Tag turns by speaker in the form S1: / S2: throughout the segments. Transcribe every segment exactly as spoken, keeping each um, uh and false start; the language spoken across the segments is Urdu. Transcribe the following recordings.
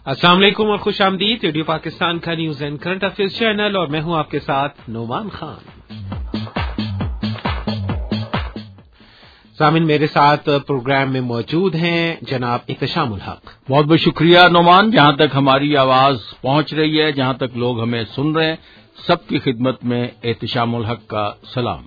S1: السلام علیکم اور خوش آمدید ریڈیو پاکستان کا news and current affairs channel, اور میں ہوں آپ کے ساتھ نعمان خان۔ سامعین، میرے ساتھ پروگرام میں موجود ہیں جناب احتشام الحق۔
S2: بہت بہت شکریہ نعمان، جہاں تک ہماری آواز پہنچ رہی ہے، جہاں تک لوگ ہمیں سن رہے ہیں، سب کی خدمت میں احتشام الحق کا سلام۔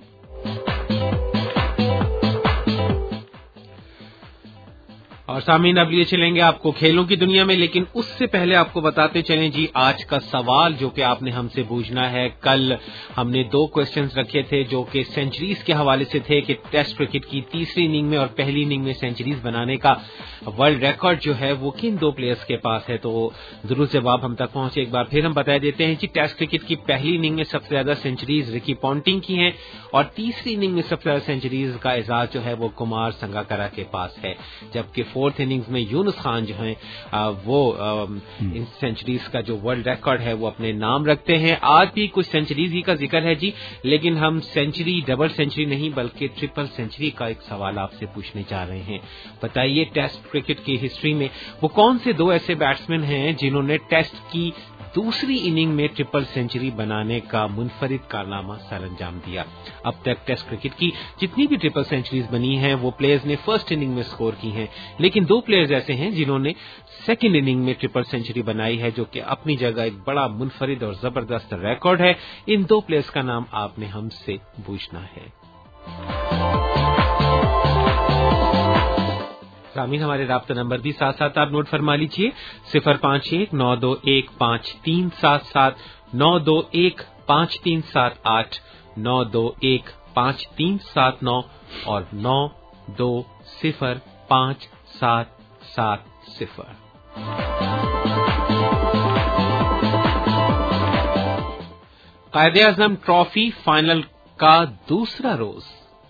S1: اور سامعین، اب لیے چلیں گے آپ کو کھیلوں کی دنیا میں، لیکن اس سے پہلے آپ کو بتاتے چلیں جی آج کا سوال جو کہ آپ نے ہم سے پوچھنا ہے۔ کل ہم نے دو کوسچنز رکھے تھے جو کہ سینچریز کے حوالے سے تھے کہ ٹیسٹ کرکٹ کی تیسری اننگ میں اور پہلی اننگ میں سینچریز بنانے کا ورلڈ ریکارڈ جو ہے وہ کن دو پلیئرز کے پاس ہے، تو ضرور جواب ہم تک پہنچے۔ ایک بار پھر ہم بتا دیتے ہیں جی ٹیسٹ کرکٹ کی پہلی اننگ میں سب سے زیادہ سینچریز رکی پونٹنگ کی ہیں، اور تیسری اننگ میں سب سے زیادہ سینچریز کا اعزاز جو ہے وہ کمار سنگاکارا کے پاس ہے، جبکہ فورتھ اننگز میں یونس خان جو ہیں وہ ان سینچریز کا جو ورلڈ ریکارڈ ہے وہ اپنے نام رکھتے ہیں۔ آج بھی کچھ سینچریز ہی کا ذکر ہے جی، لیکن ہم سینچری ڈبل سینچری نہیں بلکہ ٹرپل سینچری کا ایک سوال آپ سے پوچھنے جا رہے ہیں۔ بتائیے ٹیسٹ کرکٹ کی ہسٹری میں وہ کون سے دو ایسے بیٹسمین ہیں جنہوں نے ٹیسٹ کی دوسری اننگ میں ٹرپل سینچری بنانے کا منفرد کارنامہ سر انجام دیا۔ اب تک ٹیسٹ کرکٹ کی جتنی بھی ٹرپل سینچریز بنی ہیں وہ پلیئرز نے فرسٹ اننگ میں سکور کی ہیں، لیکن دو پلیئرز ایسے ہیں جنہوں نے سیکنڈ اننگ میں ٹرپل سینچری بنائی ہے، جو کہ اپنی جگہ ایک بڑا منفرد اور زبردست ریکارڈ ہے۔ ان دو پلیئرز کا نام آپ نے ہم سے پوچھنا ہے۔ سامعین، ہمارے رابطہ نمبر بھی ساتھ ساتھ آپ نوٹ فرما لیجیے، صفر پانچ ایک نو دو ایک پانچ تین سات سات، نو دو ایک پانچ تین سات آٹھ، نو دو ایک پانچ تین سات نو اور نو دو صفر پانچ سات سات صفر۔ قائد اعظم ٹرافی فائنل کا دوسرا روز۔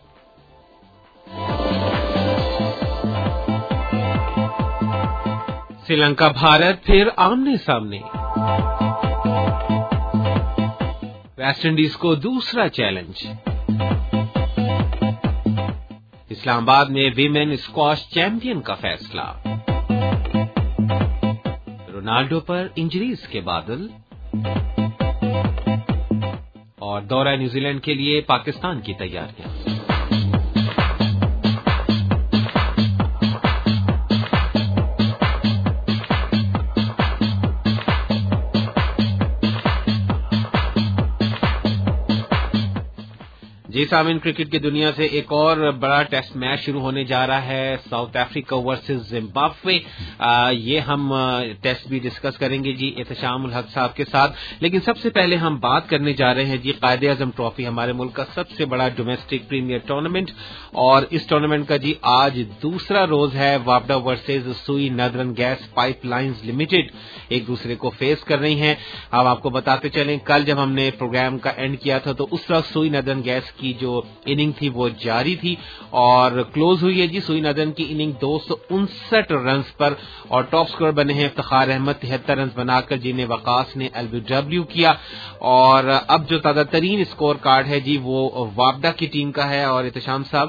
S1: سری لنکا بھارت پھر آمنے سامنے، ویسٹ انڈیز کو دوسرا چیلنج۔ اسلام آباد میں ویمن اسکواش چیمپئن کا فیصلہ۔ رونالڈو پر انجریز کے بادل، اور دورہ نیوزی لینڈ کے لیے پاکستان کی تیاریاں۔ جی سامعین، کرکٹ کی دنیا سے ایک اور بڑا ٹیسٹ میچ شروع ہونے جا رہا ہے، ساؤتھ افریقہ ورسز زمبابوے۔ یہ ہم ٹیسٹ بھی ڈسکس کریں گے جی احتشام الحق صاحب کے ساتھ، لیکن سب سے پہلے ہم بات کرنے جا رہے ہیں جی قائد اعظم ٹرافی، ہمارے ملک کا سب سے بڑا ڈومیسٹک پریمیئر ٹورنامنٹ، اور اس ٹورنامنٹ کا جی آج دوسرا روز ہے۔ وابڈا versus Sui northern gas pipe lines limited ایک دوسرے کو فیس کر رہی ہیں۔ اب آپ کو بتاتے چلیں، کل جب ہم نے پروگرام کا اینڈ کیا تھا تو اس وقت سوئی ندرن گیس کی جو اننگ تھی وہ جاری تھی اور کلوز ہوئی ہے جی سوئی ندرن کی اننگ دو سو انسٹھ رنز پر، اور ٹاپ سکور بنے ہیں افتخار احمد تہتر رنز بنا کر، جنہیں وقاص نے ایل بی ڈبلیو کیا۔ اور اب جو تازہ ترین اسکور کارڈ ہے جی وہ وابڈا کی ٹیم کا ہے، اور احتشام صاحب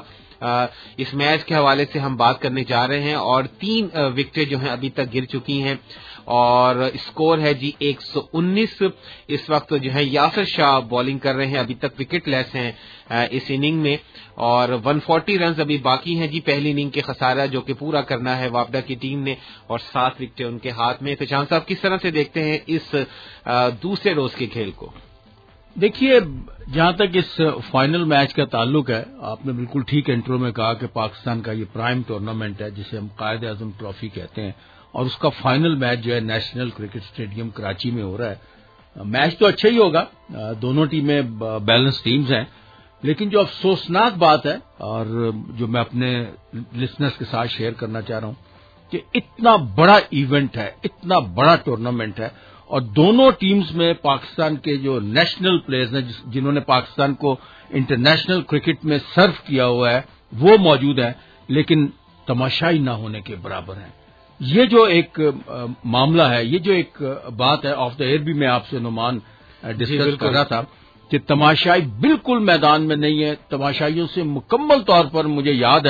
S1: اس میچ کے حوالے سے ہم بات کرنے جا رہے ہیں، اور تین وکٹیں جو ہیں ابھی تک گر چکی ہیں، اور اسکور ہے جی ایک سو انیس۔ اس وقت جو ہے یاسر شاہ بالنگ کر رہے ہیں، ابھی تک وکٹ لیس ہیں اس اننگ میں، اور ایک سو چالیس رنز ابھی باقی ہیں جی پہلی اننگ کے خسارہ جو کہ پورا کرنا ہے وابڈا کی ٹیم نے، اور سات وکٹیں ان کے ہاتھ میں۔ احتشام صاحب، کس طرح سے دیکھتے ہیں اس دوسرے روز کے کھیل کو؟
S2: دیکھیے، جہاں تک اس فائنل میچ کا تعلق ہے، آپ نے بالکل ٹھیک انٹرو میں کہا کہ پاکستان کا یہ پرائم ٹورنامنٹ ہے جسے ہم قائد اعظم ٹرافی کہتے ہیں، اور اس کا فائنل میچ جو ہے نیشنل کرکٹ اسٹیڈیم کراچی میں ہو رہا ہے۔ میچ تو اچھا ہی ہوگا، دونوں ٹیمیں بیلنس ٹیمز ہیں، لیکن جو افسوسناک بات ہے اور جو میں اپنے لسنرز کے ساتھ شیئر کرنا چاہ رہا ہوں کہ اتنا بڑا ایونٹ ہے، اتنا بڑا ٹورنامنٹ ہے، اور دونوں ٹیمز میں پاکستان کے جو نیشنل پلیئرز ہیں جنہوں نے پاکستان کو انٹرنیشنل کرکٹ میں سرو کیا ہوا ہے وہ موجود ہیں، لیکن تماشائی نہ ہونے کے برابر ہیں۔ یہ جو ایک معاملہ ہے، یہ جو ایک بات ہے، آف دا ایئر بھی میں آپ سے نعمان ڈسکس کر رہا تھا کہ تماشائی بالکل میدان میں نہیں ہے۔ تماشائیوں سے مکمل طور پر مجھے یاد ہے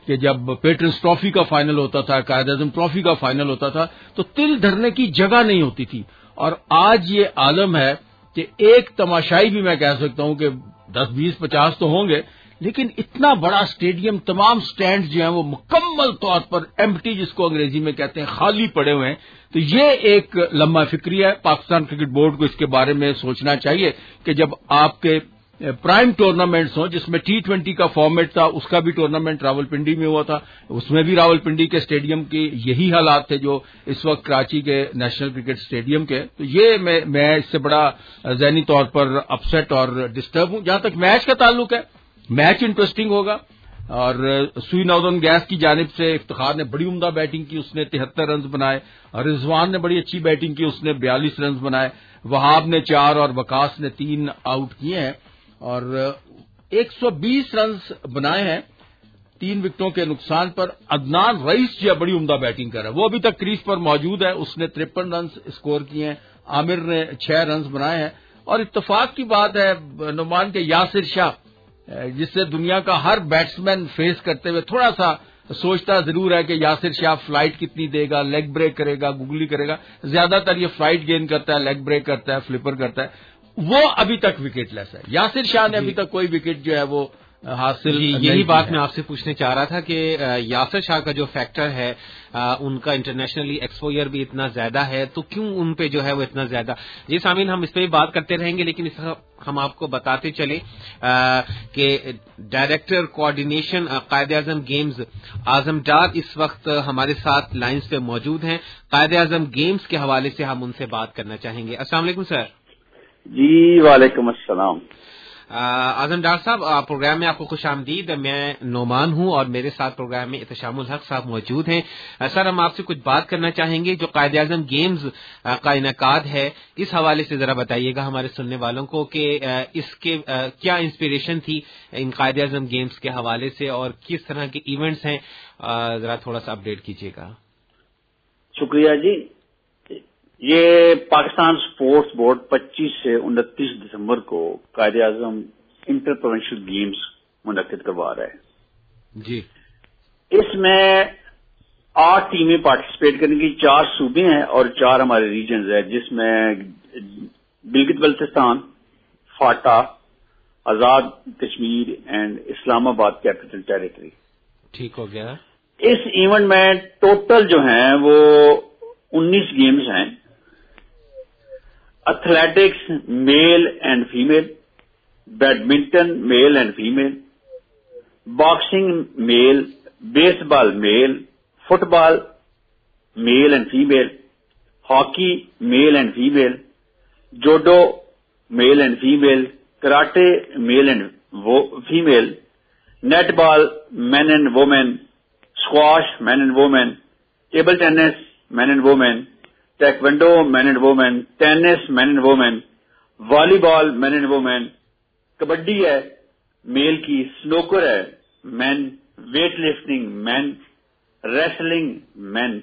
S2: کہ جب پیٹرنس ٹرافی کا فائنل ہوتا تھا، قائد اعظم ٹرافی کا فائنل ہوتا تھا، تو تل دھرنے کی جگہ نہیں ہوتی تھی. اور آج یہ عالم ہے کہ ایک تماشائی بھی میں کہہ سکتا ہوں کہ دس بیس پچاس تو ہوں گے، لیکن اتنا بڑا اسٹیڈیم، تمام سٹینڈ جو ہیں وہ مکمل طور پر ایمپٹی، جس کو انگریزی میں کہتے ہیں، خالی پڑے ہوئے ہیں. تو یہ ایک لمحہ فکری ہے. پاکستان کرکٹ بورڈ کو اس کے بارے میں سوچنا چاہیے کہ جب آپ کے پرائم ٹورنامنٹس ہوں، جس میں ٹی ٹوینٹی کا فارمیٹ تھا، اس کا بھی ٹورنامنٹ راولپنڈی میں ہوا تھا، اس میں بھی راولپنڈی کے اسٹیڈیم کی یہی حالات تھے جو اس وقت کراچی کے نیشنل کرکٹ اسٹیڈیم کے. تو یہ میں میں اس سے بڑا ذہنی طور پر اپسیٹ اور ڈسٹرب ہوں. جہاں تک میچ کا تعلق ہے، میچ انٹرسٹنگ ہوگا. اور سوئی ناردرن گیس کی جانب سے افتخار نے بڑی عمدہ بیٹنگ کی، اس نے تہتر رنز بنائے، اور رضوان نے بڑی اچھی بیٹنگ کی، اس نے بیالیس رنز بنائے. وہاب نے چار اور وقاص نے تین آؤٹ کیے ہیں اور ایک سو بیس رنز بنائے ہیں تین وکٹوں کے نقصان پر. عدنان رئیس جو بڑی عمدہ بیٹنگ کر رہا ہے، وہ ابھی تک کریز پر موجود ہے، اس نے ترپن رنز اسکور کیے ہیں. عامر نے چھ رنز بنائے ہیں. اور اتفاق کی بات ہے نعمان کے یاسر شاہ، جس سے دنیا کا ہر بیٹسمین فیس کرتے ہوئے تھوڑا سا سوچتا ضرور ہے کہ یاسر شاہ فلائٹ کتنی دے گا، لیگ بریک کرے گا، گگلی کرے گا. زیادہ تر یہ فلائٹ گین کرتا ہے، لیگ بریک کرتا ہے، فلپر کرتا ہے. وہ ابھی تک وکٹ لیس ہے. یاسر شاہ نے ابھی تک کوئی وکٹ جو ہے وہ حاصل
S1: جی یہی بات میں آپ سے پوچھنے چاہ رہا تھا کہ یاسر شاہ کا جو فیکٹر ہے، ان کا انٹرنیشنلی ایکسپوئر بھی اتنا زیادہ ہے، تو کیوں ان پہ جو ہے وہ اتنا زیادہ. جی سامعین، ہم اس پہ بھی بات کرتے رہیں گے، لیکن اس ہم آپ کو بتاتے چلیں کہ director coordination Quaid Azam games اعظم ڈار اس وقت ہمارے ساتھ لائنز پہ موجود ہیں. قائد اعظم گیمز کے حوالے سے ہم ان سے بات کرنا چاہیں گے. السلام علیکم سر.
S3: جی وعلیکم السلام.
S1: اعظم ڈار صاحب، پروگرام میں آپ کو خوش آمدید. میں نعمان ہوں اور میرے ساتھ پروگرام میں احتشام الحق صاحب موجود ہیں. سر، ہم آپ سے کچھ بات کرنا چاہیں گے. جو قائد اعظم گیمز کا انعقاد ہے، اس حوالے سے ذرا بتائیے گا ہمارے سننے والوں کو کہ اس کے کیا انسپریشن تھی ان قائد اعظم گیمز کے حوالے سے، اور کس طرح کے ایونٹس ہیں، ذرا تھوڑا سا اپڈیٹ کیجیے گا.
S3: شکریہ جی. یہ پاکستان سپورٹس بورڈ پچیس سے انتیس دسمبر کو Quaid Azam inter provincial games منعقد کروا رہا ہے.
S1: جی.
S3: اس میں آٹھ ٹیمیں پارٹیسپیٹ کریں گی. چار صوبے ہیں اور چار ہمارے ریجنز ہیں، جس میں Gilgit Baltistan, FATA, Azad Kashmir and Islamabad capital territory.
S1: ٹھیک ہو گیا.
S3: اس ایونٹ میں ٹوٹل جو ہیں وہ انیس گیمز ہیں. Athletics male and female, badminton male and female, boxing male, baseball male, football male and female, hockey male and female, judo male and female, karate male and female, netball men and women, squash men and women, table tennis men and women, taekwondo men and women, tennis men and women, volleyball men and women, kabaddi ہے میل کی، سنوکر ہے مین، weightlifting men, wrestling men,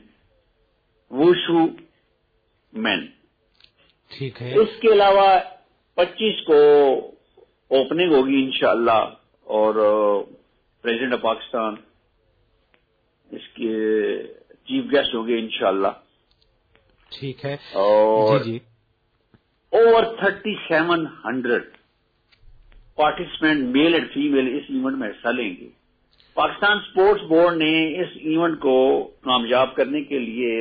S3: wushu men.
S1: ٹھیک ہے.
S3: اس کے علاوہ پچیس کو اوپننگ ہوگی انشاءاللہ، اور پریزیڈنٹ آف پاکستان اس کے چیف گیسٹ ہوں گے انشاءاللہ.
S1: ٹھیک ہے.
S3: اور
S1: جی جی
S3: over thirty seven hundred participant male and female اس ایونٹ میں حصہ لیں گے. پاکستان سپورٹس بورڈ نے اس ایونٹ کو کامیاب کرنے کے لیے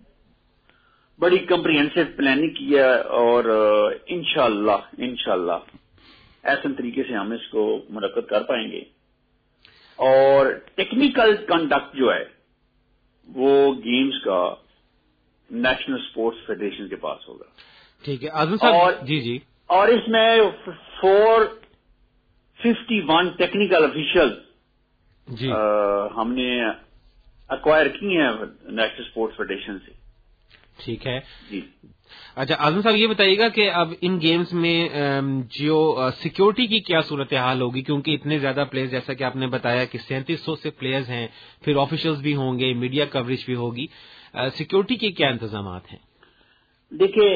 S3: بڑی کمپریہنسو پلاننگ کی ہے، اور انشاءاللہ انشاءاللہ ایسے طریقے سے ہم اس کو منعقد کر پائیں گے. اور ٹیکنیکل کنڈکٹ جو ہے وہ گیمز کا نیشنل سپورٹس فیڈریشن کے پاس ہوگا.
S1: ٹھیک ہے. اعظم صاحب، جی جی
S3: اور اس میں four fifty one technical official
S1: جی
S3: ہم نے ایکوائر کی ہیں نیشنل سپورٹس فیڈریشن سے.
S1: ٹھیک ہے.
S3: جی.
S1: اچھا اعظم صاحب، یہ بتائیے گا کہ اب ان گیمز میں جو سیکیورٹی کی کیا صورتحال ہوگی، کیونکہ اتنے زیادہ پلیئرز، جیسا کہ آپ نے بتایا کہ سینتیس سو سے پلیئرز ہیں، پھر آفیشلز بھی ہوں گے، میڈیا کوریج بھی ہوگی. سیکیورٹی کے کیا انتظامات ہیں؟
S3: دیکھیے،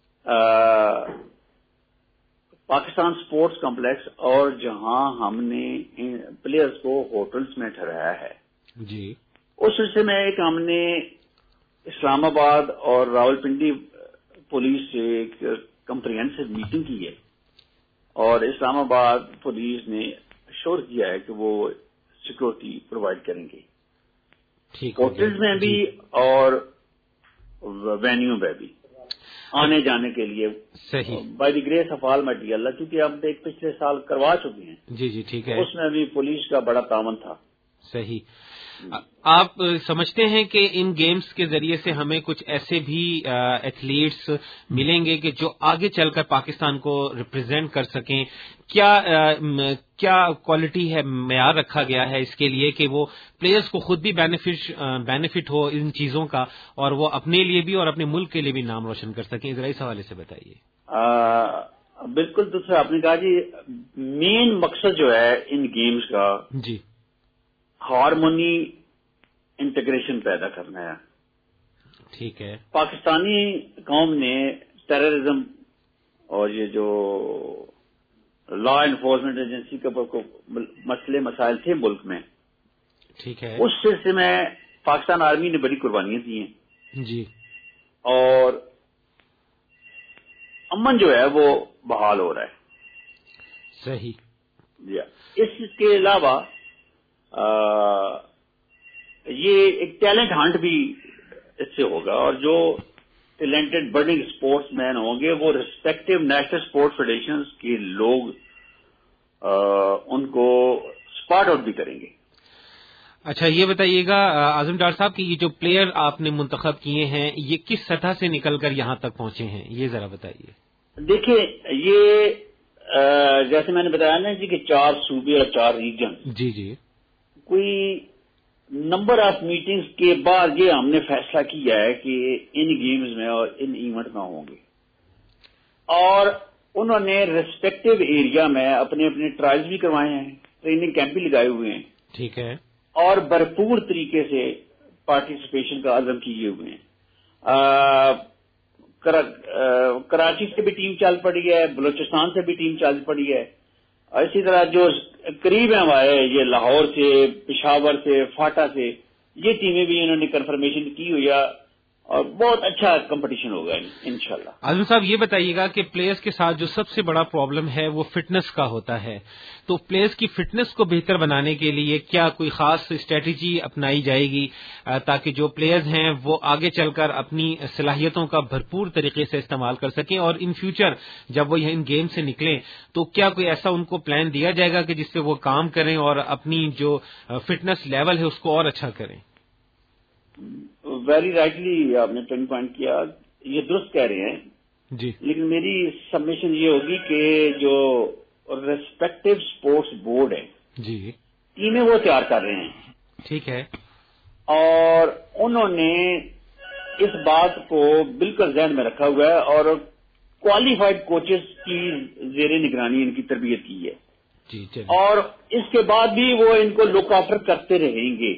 S3: پاکستان سپورٹس کمپلیکس اور جہاں ہم نے پلیئرز کو ہوٹلز میں ٹھہرایا ہے،
S1: جی
S3: اس سلسلے میں ایک ہم نے اسلام آباد اور راولپنڈی پولیس سے ایک کمپریہنسو میٹنگ کی ہے اور اسلام آباد پولیس نے شور کیا ہے کہ وہ سیکورٹی پرووائڈ کریں گے ہوٹلز میں بھی اور وینیو میں بھی آنے جانے کے لیے
S1: صحیح
S3: by the grace of almighty Allah, کیونکہ ہم ایک پچھلے سال کروا چکے ہیں.
S1: جی جی ٹھیک ہے،
S3: اس میں بھی پولیس کا بڑا تعاون تھا.
S1: صحیح. آپ سمجھتے ہیں کہ ان گیمز کے ذریعے سے ہمیں کچھ ایسے بھی ایتھلیٹس ملیں گے کہ جو آگے چل کر پاکستان کو ریپرزینٹ کر سکیں؟ کیا کیا کوالٹی ہے، معیار رکھا گیا ہے اس کے لیے کہ وہ پلیئرز کو خود بھی بینیفٹ ہو ان چیزوں کا اور وہ اپنے لیے بھی اور اپنے ملک کے لیے بھی نام روشن کر سکیں؟ ذرا اس حوالے سے بتائیے.
S3: بالکل دوسرا آپ نے کہا جی، مین مقصد جو ہے ان گیمز کا
S1: جی
S3: ہارمونی انٹیگریشن پیدا کرنا ہے.
S1: ٹھیک ہے.
S3: پاکستانی قوم نے ٹیررزم اور یہ جو لا انفورسمنٹ ایجنسی کے مسئلے مسائل تھے ملک میں،
S1: ٹھیک ہے،
S3: اس سلسلے میں پاکستان آرمی نے بڑی قربانیاں دی ہیں.
S1: جی
S3: اور امن جو ہے وہ بحال ہو رہا ہے.
S1: صحیح.
S3: جی اس کے علاوہ آ, یہ ایک ٹیلنٹ ہنٹ بھی اس سے ہوگا اور جو ٹیلنٹڈ برڈنگ اسپورٹس مین ہوں گے وہ ریسپیکٹو نیشنل اسپورٹس فیڈریشنز کے لوگ آ, ان کو اسپاٹ آؤٹ بھی کریں گے.
S1: اچھا یہ بتائیے گا اعظم ڈار صاحب کہ یہ جو پلیئر آپ نے منتخب کیے ہیں یہ کس سطح سے نکل کر یہاں تک پہنچے ہیں، یہ ذرا بتائیے.
S3: دیکھیں یہ آ, جیسے میں نے بتایا نا جی کہ چار صوبے اور چار ریجن،
S1: جی جی
S3: کوئی نمبر آف میٹنگز کے بعد یہ ہم نے فیصلہ کیا ہے کہ ان گیمز میں اور ان ایونٹ میں ہوں گے اور انہوں نے ریسپیکٹو ایریا میں اپنے اپنے ٹرائلز بھی کروائے ہیں، ٹریننگ کیمپ بھی لگائے ہوئے ہیں.
S1: ٹھیک ہے.
S3: اور بھرپور طریقے سے پارٹیسپیشن کا عزم کیے ہوئے ہیں. آ, کرا, آ, کراچی سے بھی ٹیم چل پڑی ہے، بلوچستان سے بھی ٹیم چل پڑی ہے، اسی طرح جو قریب ہیں ہمارے یہ لاہور سے، پشاور سے، فاٹا سے، یہ ٹیمیں بھی انہوں نے کنفرمیشن کی ہوئی ہے اور بہت اچھا کمپٹیشن ہوگا انشاءاللہ.
S1: اعظم صاحب یہ بتائیے گا کہ پلیئرز کے ساتھ جو سب سے بڑا پرابلم ہے وہ فٹنس کا ہوتا ہے، تو پلیئرز کی فٹنس کو بہتر بنانے کے لیے کیا کوئی خاص اسٹریٹجی اپنائی جائے گی تاکہ جو پلیئرز ہیں وہ آگے چل کر اپنی صلاحیتوں کا بھرپور طریقے سے استعمال کر سکیں اور ان فیوچر جب وہ ان گیم سے نکلیں تو کیا کوئی ایسا ان کو پلان دیا جائے گا کہ جس سے وہ کام کریں اور اپنی جو فٹنس لیول ہے اس کو اور اچھا کریں؟
S3: ویری رائٹلی آپ نے پوائنٹ پوائنٹ کیا، یہ درست کہہ رہے ہیں
S1: جی،
S3: لیکن میری سبمیشن یہ ہوگی کہ جو ریسپیکٹو اسپورٹس بورڈ ہے
S1: جی
S3: ٹیمیں وہ تیار کر رہے ہیں.
S1: ٹھیک ہے.
S3: اور انہوں نے اس بات کو بالکل ذہن میں رکھا ہوا ہے اور کوالیفائڈ کوچز کی زیر نگرانی ان کی تربیت کی ہے.
S1: جی چلیے.
S3: اور اس کے بعد بھی وہ ان کو لک آفٹر کرتے رہیں گے.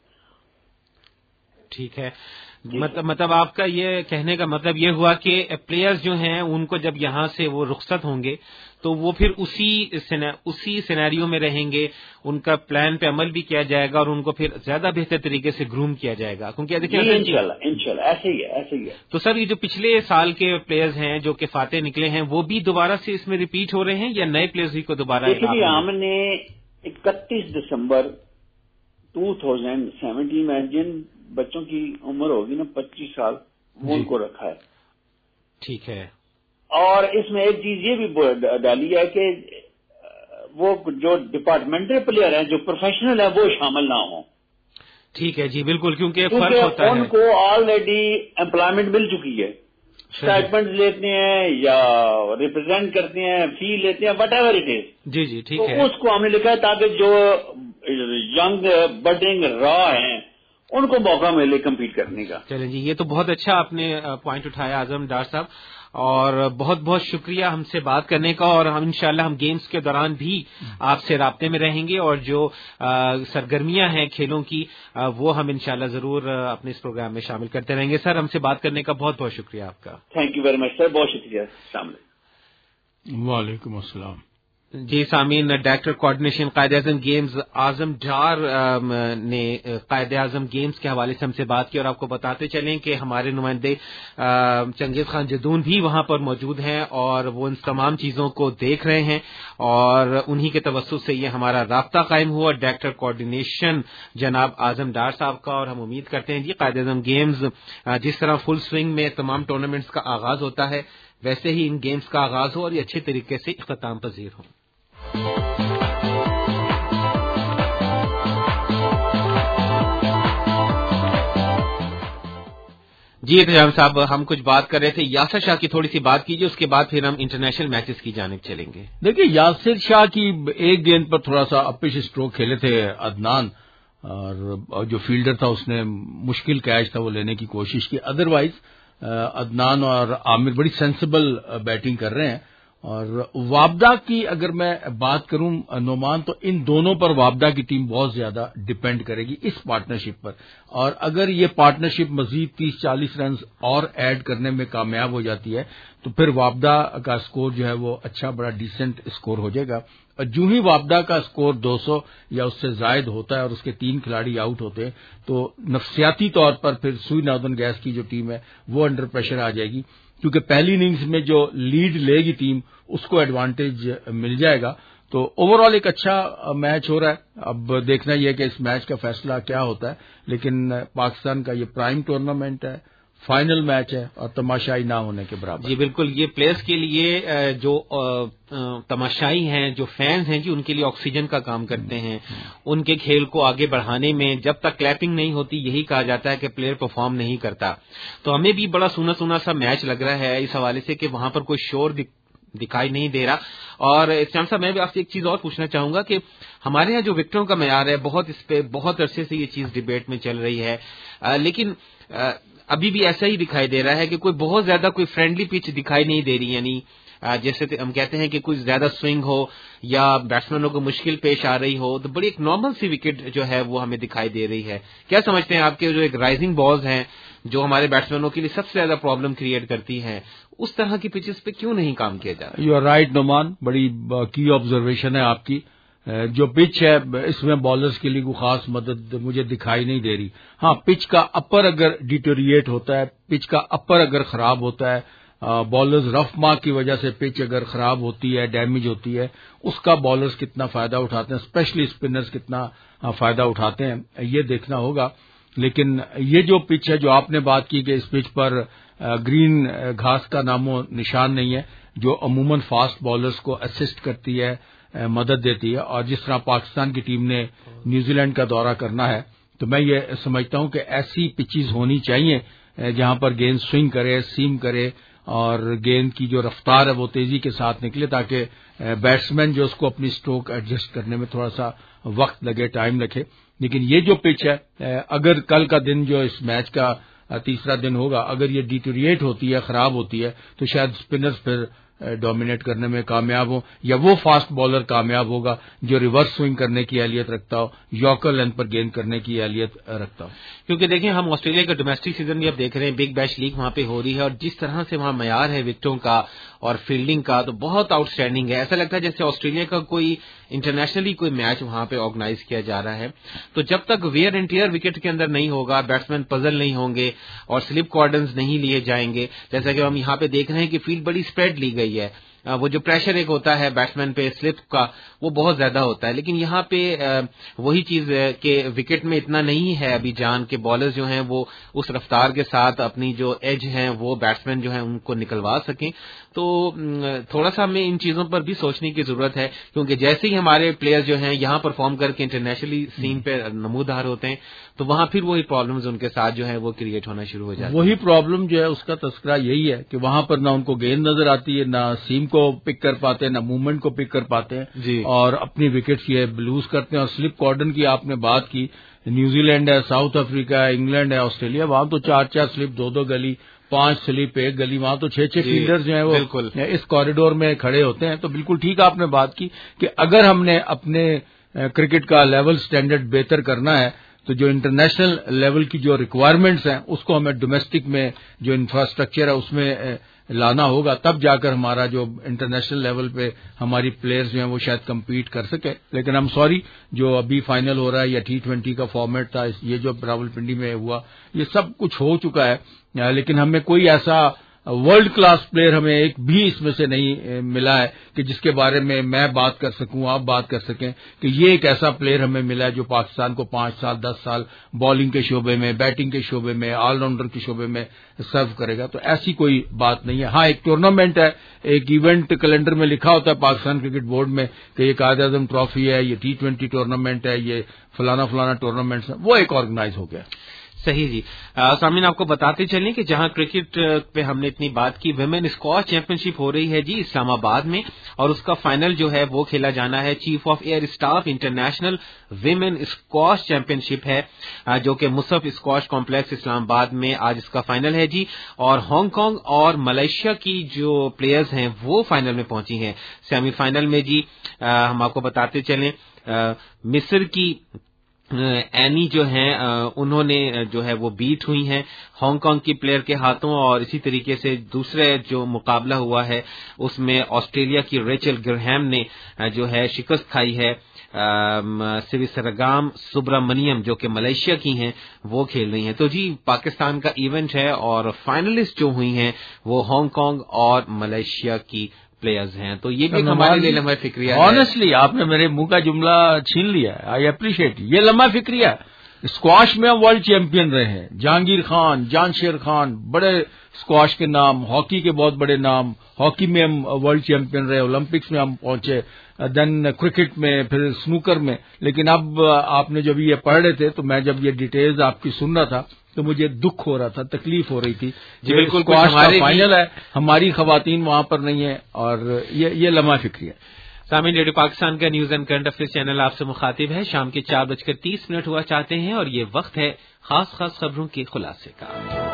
S1: ٹھیک ہے. مطلب آپ کا یہ کہنے کا مطلب یہ ہوا کہ پلیئرز جو ہیں ان کو جب یہاں سے وہ رخصت ہوں گے تو وہ پھر اسی اسی سینیریو میں رہیں گے، ان کا پلان پہ عمل بھی کیا جائے گا اور ان کو پھر زیادہ بہتر طریقے سے گروم کیا جائے گا. کیونکہ دیکھیں
S3: انشاءاللہ انشاءاللہ ایسے ہی ہے ایسے ہی ہے.
S1: تو سر یہ جو پچھلے سال کے پلیئرز ہیں جو کہ فاتح نکلے ہیں وہ بھی دوبارہ سے اس میں ریپیٹ ہو رہے ہیں یا نئے پلیئرز ہی کو دوبارہ؟
S3: دیکھیے ہم نے اکتیس دسمبر دو ہزار سترہ میں جن بچوں کی عمر ہوگی نا پچیس سال وہ ان کو رکھا ہے.
S1: ٹھیک ہے.
S3: اور اس میں ایک چیز یہ بھی ڈالی ہے کہ وہ جو ڈپارٹمنٹل پلیئر ہیں جو پروفیشنل ہیں وہ شامل نہ ہوں.
S1: ٹھیک ہے جی بالکل، کیونکہ فرق ہوتا ہے.
S3: ان کو آلریڈی امپلائمنٹ مل چکی ہے، اسٹائپنڈ لیتے ہیں یا ریپرزینٹ کرتے ہیں، فی لیتے ہیں، وٹ ایور اٹ از.
S1: جی جی ٹھیک ہے.
S3: اس کو ہم نے لکھا ہے تاکہ جو ینگ بڈنگ را ہیں ان کو موقع ملے کمپیٹ کرنے کا.
S1: چلیں جی، یہ تو بہت اچھا آپ نے پوائنٹ اٹھایا اعظم ڈار صاحب، اور بہت بہت شکریہ ہم سے بات کرنے کا، اور ہم انشاءاللہ ہم گیمز کے دوران بھی آپ سے رابطے میں رہیں گے اور جو سرگرمیاں ہیں کھیلوں کی وہ ہم انشاءاللہ ضرور اپنے اس پروگرام میں شامل کرتے رہیں گے. سر ہم سے بات کرنے کا بہت بہت شکریہ آپ کا.
S3: Thank you very much sir, بہت شکریہ. السلام علیکم.
S2: وعلیکم السلام.
S1: جی سامعین، director coordination Quaid Azam games اعظم ڈار نے قائد اعظم گیمز کے حوالے سے ہم سے بات کی، اور آپ کو بتاتے چلیں کہ ہمارے نمائندے چنگیز خان جدون بھی وہاں پر موجود ہیں اور وہ ان تمام چیزوں کو دیکھ رہے ہیں، اور انہی کے توسط سے یہ ہمارا رابطہ قائم ہوا ڈائریکٹر کوآرڈینیشن جناب اعظم ڈار صاحب کا، اور ہم امید کرتے ہیں جی قائد اعظم گیمز جس طرح فل سوئنگ میں تمام ٹورنامنٹس کا آغاز ہوتا ہے ویسے ہی ان گیمز کا آغاز ہو اور یہ اچھے طریقے سے اختتام پذیر ہو۔ جی احتشام صاحب، ہم کچھ بات کر رہے تھے، یاسر شاہ کی تھوڑی سی بات کیجیے، اس کے بعد پھر ہم انٹرنیشنل میچز کی جانب چلیں گے۔
S2: دیکھیے یاسر شاہ کی ایک گیند پر تھوڑا سا اپش اسٹروک کھیلے تھے عدنان، اور جو فیلڈر تھا اس نے مشکل کیچ تھا وہ لینے کی کوشش کی، ادروائز عدنان اور عامر بڑی سینسیبل بیٹنگ کر رہے ہیں۔ اور وابدہ کی اگر میں بات کروں نعمان، تو ان دونوں پر وابدہ کی ٹیم بہت زیادہ ڈپینڈ کرے گی اس پارٹنرشپ پر، اور اگر یہ پارٹنرشپ مزید تیس چالیس رنز اور ایڈ کرنے میں کامیاب ہو جاتی ہے تو پھر وابدہ کا سکور جو ہے وہ اچھا بڑا ڈیسنٹ سکور ہو جائے گا، اور جو ہی وابدہ کا سکور دو سو یا اس سے زائد ہوتا ہے اور اس کے تین کھلاڑی آؤٹ ہوتے ہیں تو نفسیاتی طور پر پھر سوئی ناردرن گیس کی جو ٹیم ہے وہ انڈر پریشر آ جائے گی، کیونکہ پہلی اننگز میں جو لیڈ لے گی ٹیم اس کو ایڈوانٹیج مل جائے گا۔ تو اوور آل ایک اچھا میچ ہو رہا ہے، اب دیکھنا یہ ہے کہ اس میچ کا فیصلہ کیا ہوتا ہے، لیکن پاکستان کا یہ پرائم ٹورنامنٹ ہے، فائنل میچ ہے اور تماشائی نہ ہونے کے برابر۔
S1: جی بالکل، یہ پلیئرز کے لیے جو تماشائی ہیں، جو فینز ہیں جی، ان کے لیے آکسیجن کا کام کرتے ہیں، ان کے کھیل کو آگے بڑھانے میں جب تک کلیپنگ نہیں ہوتی یہی کہا جاتا ہے کہ پلیئر پرفارم نہیں کرتا، تو ہمیں بھی بڑا سونا سونا سا میچ لگ رہا ہے اس حوالے سے کہ وہاں پر کوئی شور دکھائی نہیں دے رہا۔ اور اسلام صاحب میں بھی آپ سے ایک چیز اور پوچھنا چاہوں گا کہ ہمارے یہاں جو وکٹوں کا معیار ہے بہت اس پہ بہت عرصے سے یہ چیز ڈیبیٹ میں چل رہی ہے، لیکن ابھی بھی ایسا ہی دکھائی دے رہا ہے کہ کوئی بہت زیادہ کوئی فرینڈلی پچ دکھائی نہیں دے رہی، یعنی جیسے ہم کہتے ہیں کہ کوئی زیادہ سوئنگ ہو یا بیٹسمینوں کو مشکل پیش آ رہی ہو تو بڑی ایک نارمل سی وکٹ جو ہے وہ ہمیں دکھائی دے رہی ہے۔ کیا سمجھتے ہیں آپ کے جو ایک رائزنگ بالز ہیں جو ہمارے بیٹسمینوں کے لیے سب سے زیادہ پرابلم کریٹ کرتی ہیں، اس طرح کی پچز پہ کیوں نہیں کام کیا جا رہا؟
S2: یو آر رائٹ نعمان، بڑی کی آبزرویشن ہے آپ کی۔ جو پچ ہے اس میں بالرز کے لیے کوئی خاص مدد مجھے دکھائی نہیں دے رہی۔ ہاں، پچ کا اپر اگر ڈیٹوریٹ ہوتا ہے، پچ کا اپر اگر خراب ہوتا ہے، بالرز رف مارک کی وجہ سے پچ اگر خراب ہوتی ہے، ڈیمیج ہوتی ہے، اس کا بالرز کتنا فائدہ اٹھاتے ہیں، اسپیشلی اسپنرز کتنا فائدہ اٹھاتے ہیں، یہ دیکھنا ہوگا۔ لیکن یہ جو پچ ہے جو آپ نے بات کی کہ اس پچ پر گرین گھاس کا نام و نشان نہیں ہے، جو عموماً فاسٹ بالرز کو اسسٹ کرتی ہے، مدد دیتی ہے، اور جس طرح پاکستان کی ٹیم نے نیوزی لینڈ کا دورہ کرنا ہے تو میں یہ سمجھتا ہوں کہ ایسی پچیز ہونی چاہیے جہاں پر گیند سوئنگ کرے، سیم کرے، اور گیند کی جو رفتار ہے وہ تیزی کے ساتھ نکلے تاکہ بیٹسمین جو اس کو اپنی سٹروک ایڈجسٹ کرنے میں تھوڑا سا وقت لگے، ٹائم لگے۔ لیکن یہ جو پچ ہے، اگر کل کا دن جو اس میچ کا تیسرا دن ہوگا اگر یہ ڈیٹوریٹ ہوتی ہے، خراب ہوتی ہے، تو شاید اسپنرز پھر ڈومینیٹ کرنے میں کامیاب ہو، یا وہ فاسٹ بالر کامیاب ہوگا جو ریورس سوئنگ کرنے کی اہلیت رکھتا ہو، یارکر لینتھ پر گیند کرنے کی اہلیت رکھتا ہو۔
S1: کیونکہ دیکھیں ہم آسٹریلیا کا ڈومیسٹک سیزن بھی اب دیکھ رہے ہیں، بگ بیش لیگ وہاں پہ ہو رہی ہے، اور جس طرح سے وہاں معیار ہے وکٹوں کا اور فیلڈنگ کا تو بہت آؤٹ اسٹینڈنگ ہے، ایسا لگتا ہے جیسے آسٹریلیا کا کوئی انٹرنیشنلی کوئی میچ وہاں پہ آرگنائز کیا جا رہا ہے۔ تو جب تک ویئر اینڈ ٹیئر وکٹ کے اندر نہیں ہوگا، بیٹسمین پزل نہیں ہوں گے اور سلپ کارڈنز نہیں لیے جائیں گے، جیسا کہ ہم یہاں پہ دیکھ رہے ہیں کہ فیلڈ بڑی اسپریڈ لی گئی ہے، وہ جو پریشر ایک ہوتا ہے بیٹسمین پہ سلپ کا وہ بہت زیادہ ہوتا ہے، لیکن یہاں پہ وہی چیز ہے کہ وکٹ میں اتنا نہیں ہے ابھی جان کے بالرز جو ہیں وہ اس رفتار کے ساتھ اپنی جو ایج ہیں وہ بیٹسمین جو ہیں ان کو نکلوا سکیں۔ تو تھوڑا سا ہمیں ان چیزوں پر بھی سوچنے کی ضرورت ہے، کیونکہ جیسے ہی ہمارے پلیئر جو ہیں یہاں پرفارم کر کے انٹرنیشنلی سین پہ نمودار ہوتے ہیں تو وہاں پھر وہی پرابلمز ان کے ساتھ جو ہے وہ کریٹ ہونا شروع ہو جاتی ہیں۔
S2: وہی پرابلم جو ہے اس کا تذکرہ یہی ہے کہ وہاں پر نہ ان کو گیند نظر آتی ہے، نہ سیم کو پک کر پاتے ہیں، نہ موومنٹ کو پک کر پاتے ہیں جی، اور اپنی وکٹس یہ بلوز کرتے ہیں۔ اور سلپ کارڈن کی آپ نے بات کی، نیوزی لینڈ ہے، ساؤتھ افریقہ ہے، انگلینڈ ہے، آسٹریلیا، وہاں تو چار چار سلپ، دو دو گلی، پانچ سلپ ایک گلی، وہاں تو چھ چھ فیلڈر جو ہیں وہ اس کوریڈور میں کھڑے ہوتے ہیں۔ تو بالکل ٹھیک آپ نے بات کی کہ اگر ہم نے اپنے کرکٹ کا لیول سٹینڈرڈ بہتر کرنا ہے تو جو انٹرنیشنل لیول کی جو ریکوائرمنٹس ہیں اس کو ہمیں ڈومیسٹک میں جو انفراسٹرکچر ہے اس میں لانا ہوگا, تب جا کر ہمارا جو انٹرنیشنل لیول پہ ہماری پلیئرز جو ہیں وہ شاید کمپیٹ کر سکے. لیکن ہم سوری, جو ابھی فائنل ہو رہا ہے یا ٹی ٹوینٹی کا فارمیٹ تھا, یہ جو راولپنڈی میں ہوا, یہ سب کچھ ہو چکا ہے, لیکن ہمیں کوئی ایسا ورلڈ کلاس پلیئر ہمیں ایک بھی اس میں سے نہیں ملا ہے کہ جس کے بارے میں میں بات کر سکوں, آپ بات کر سکیں کہ یہ ایک ایسا پلیئر ہمیں ملا ہے جو پاکستان کو پانچ سال دس سال بالنگ کے شعبے میں, بیٹنگ کے شعبے میں, آل راؤنڈر کے شعبے میں سرو کرے گا. تو ایسی کوئی بات نہیں ہے. ہاں, ایک ٹورنامنٹ ہے, ایک ایونٹ کیلنڈر میں لکھا ہوتا ہے پاکستان کرکٹ بورڈ میں کہ یہ قائد اعظم ٹرافی ہے, یہ ٹی ٹوینٹی ٹورنامنٹ ہے, یہ فلانا فلانا ٹورنامنٹ ہے, وہ ایک آرگنائز ہو گیا.
S1: صحیح جی. سامعین آپ کو بتاتے چلیں کہ جہاں کرکٹ پہ ہم نے اتنی بات کی, ویمن اسکواش چیمپئن شپ ہو رہی ہے جی اسلام آباد میں, اور اس کا فائنل جو ہے وہ کھیلا جانا ہے. Chief of air staff international women squash championship ہے جو کہ مصعب اسکواش کمپلیکس اسلام آباد میں آج اس کا فائنل ہے جی. اور ہانگ کانگ اور ملائیشیا کی جو پلیئرز ہیں وہ فائنل میں پہنچی ہیں. سیمی فائنل میں جی ہم آپ کو بتاتے چلیں مصر کی اینی جو ہیں انہوں نے جو ہے وہ بیٹ ہوئی ہیں ہانگ کانگ کی پلیئر کے ہاتھوں, اور اسی طریقے سے دوسرے جو مقابلہ ہوا ہے اس میں آسٹریلیا کی ریچل گرہیم نے جو ہے شکست کھائی ہے. سویسرگام سبرامنیم جو کہ ملائیشیا کی ہیں وہ کھیل رہی ہیں. تو جی پاکستان کا ایونٹ ہے اور فائنلسٹ جو ہوئی ہیں وہ ہانگ کانگ اور ملائیشیا کی پلیئرز ہیں. تو یہ بھی ہمارے لیے لمحہ فکریہ ہے.
S2: آنیسٹلی آپ نے میرے منہ کا جملہ چھین لیا, آئی اپریشیٹ. یہ لمحہ فکریہ. اسکواش میں ہم ورلڈ چیمپئن رہے ہیں, جہانگیر خان, جانشیر خان, بڑے اسکواش کے نام, ہاکی کے بہت بڑے نام, ہاکی میں ہم ورلڈ چیمپئن رہے, اولمپکس میں ہم پہنچے, دین کرکٹ میں, پھر سنوکر میں. لیکن اب آپ نے جب یہ پڑھ رہے تھے تو میں جب یہ ڈیٹیلز آپ کی سن رہا تھا تو مجھے دکھ ہو رہا تھا, تکلیف ہو رہی تھی.
S1: جی بالکل,
S2: ہمارے فائنل ہے, ہماری خواتین وہاں پر نہیں ہیں, اور یہ یہ لمحہ فکری ہے.
S1: سامعین, ریڈیو پاکستان کا news and current affair channel آپ سے مخاطب ہے. شام کے چار بج کر تیس منٹ ہوا چاہتے ہیں اور یہ وقت ہے خاص خاص خبروں کے خلاصے کا.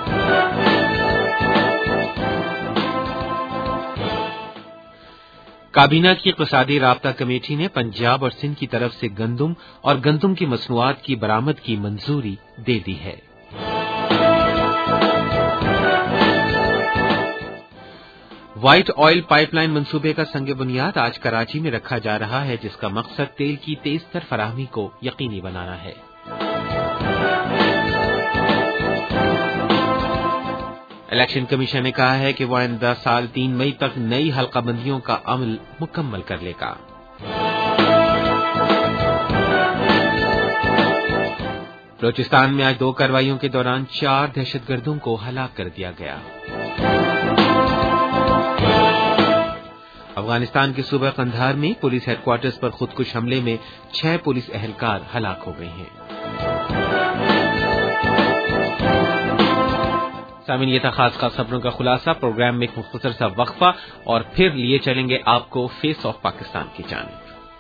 S1: کابینہ کی اقتصادی رابطہ کمیٹی نے پنجاب اور سندھ کی طرف سے گندم اور گندم کی مصنوعات کی برآمد کی منظوری دے دی ہے. وائٹ آئل پائپ لائن منصوبے کا سنگ بنیاد آج کراچی میں رکھا جا رہا ہے, جس کا مقصد تیل کی تیز تر فراہمی کو یقینی بنانا ہے. الیکشن کمیشن نے کہا ہے کہ وہ آئندہ سال تین مئی تک نئی حلقہ بندیوں کا عمل مکمل کر لے گا. بلوچستان میں آج دو کارروائیوں کے دوران چار دہشت گردوں کو ہلاک کر دیا گیا. افغانستان کے صوبہ قندھار میں پولیس ہیڈ کوارٹرز پر خودکش حملے میں چھ پولیس اہلکار ہلاک ہو گئے ہیں. سامعین, یہ تھا خاص خاص خبروں کا خلاصہ. پروگرام میں ایک مختصر سا وقفہ اور پھر لیے چلیں گے آپ کو فیس آف پاکستان کی جانب.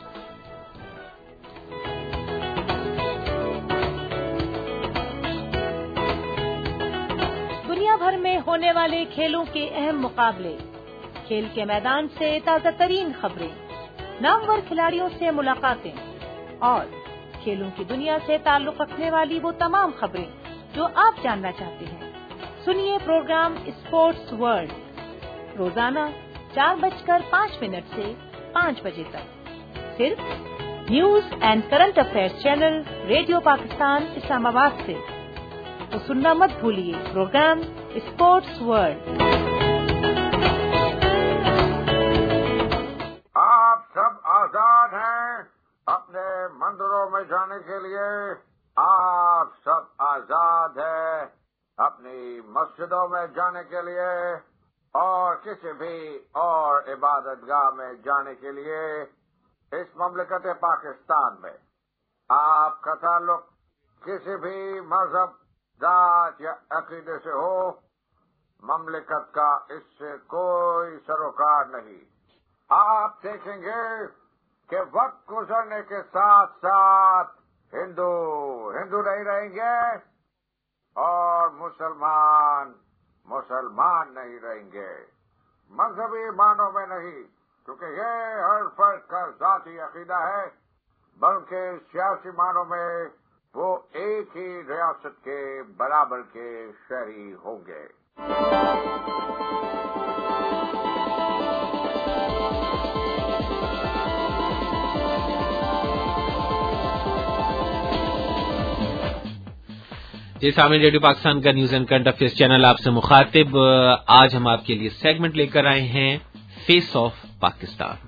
S4: دنیا بھر میں ہونے والے کھیلوں کے اہم مقابلے, کھیل کے میدان سے تازہ ترین خبریں, نامور کھلاڑیوں سے ملاقاتیں اور کھیلوں کی دنیا سے تعلق رکھنے والی وہ تمام خبریں جو آپ جاننا چاہتے ہیں. سنیے پروگرام اسپورٹس ورلڈ روزانہ چار بج کر پانچ منٹ سے پانچ بجے تک, صرف news and current affairs channel radio Pakistan Islamabad سے. تو سننا مت بھولیے پروگرام اسپورٹس ورلڈ.
S5: آپ سب آزاد ہیں اپنے مندروں میں جانے کے لیے, آپ سب آزاد ہیں اپنی مسجدوں میں جانے کے لیے اور کسی بھی اور عبادت گاہ میں جانے کے لیے. اس مملکت پاکستان میں آپ کا تعلق کسی بھی مذہب, ذات یا عقیدے سے ہو, مملکت کا اس سے کوئی سروکار نہیں. آپ دیکھیں گے کہ وقت گزرنے کے ساتھ ساتھ ہندو ہندو نہیں رہیں گے اور مسلمان مسلمان نہیں رہیں گے. مذہبی معنوں میں نہیں, کیونکہ یہ ہر فرد کا ذاتی عقیدہ ہے, بلکہ سیاسی معنوں میں वो एक ही रियासत के बराबर के शहरी होंगे।
S1: जी सामने रेडियो पाकिस्तान का news and current affairs channel आपसे मुखातिब। आज हम आपके लिए सेगमेंट लेकर आए हैं फेस ऑफ पाकिस्तान।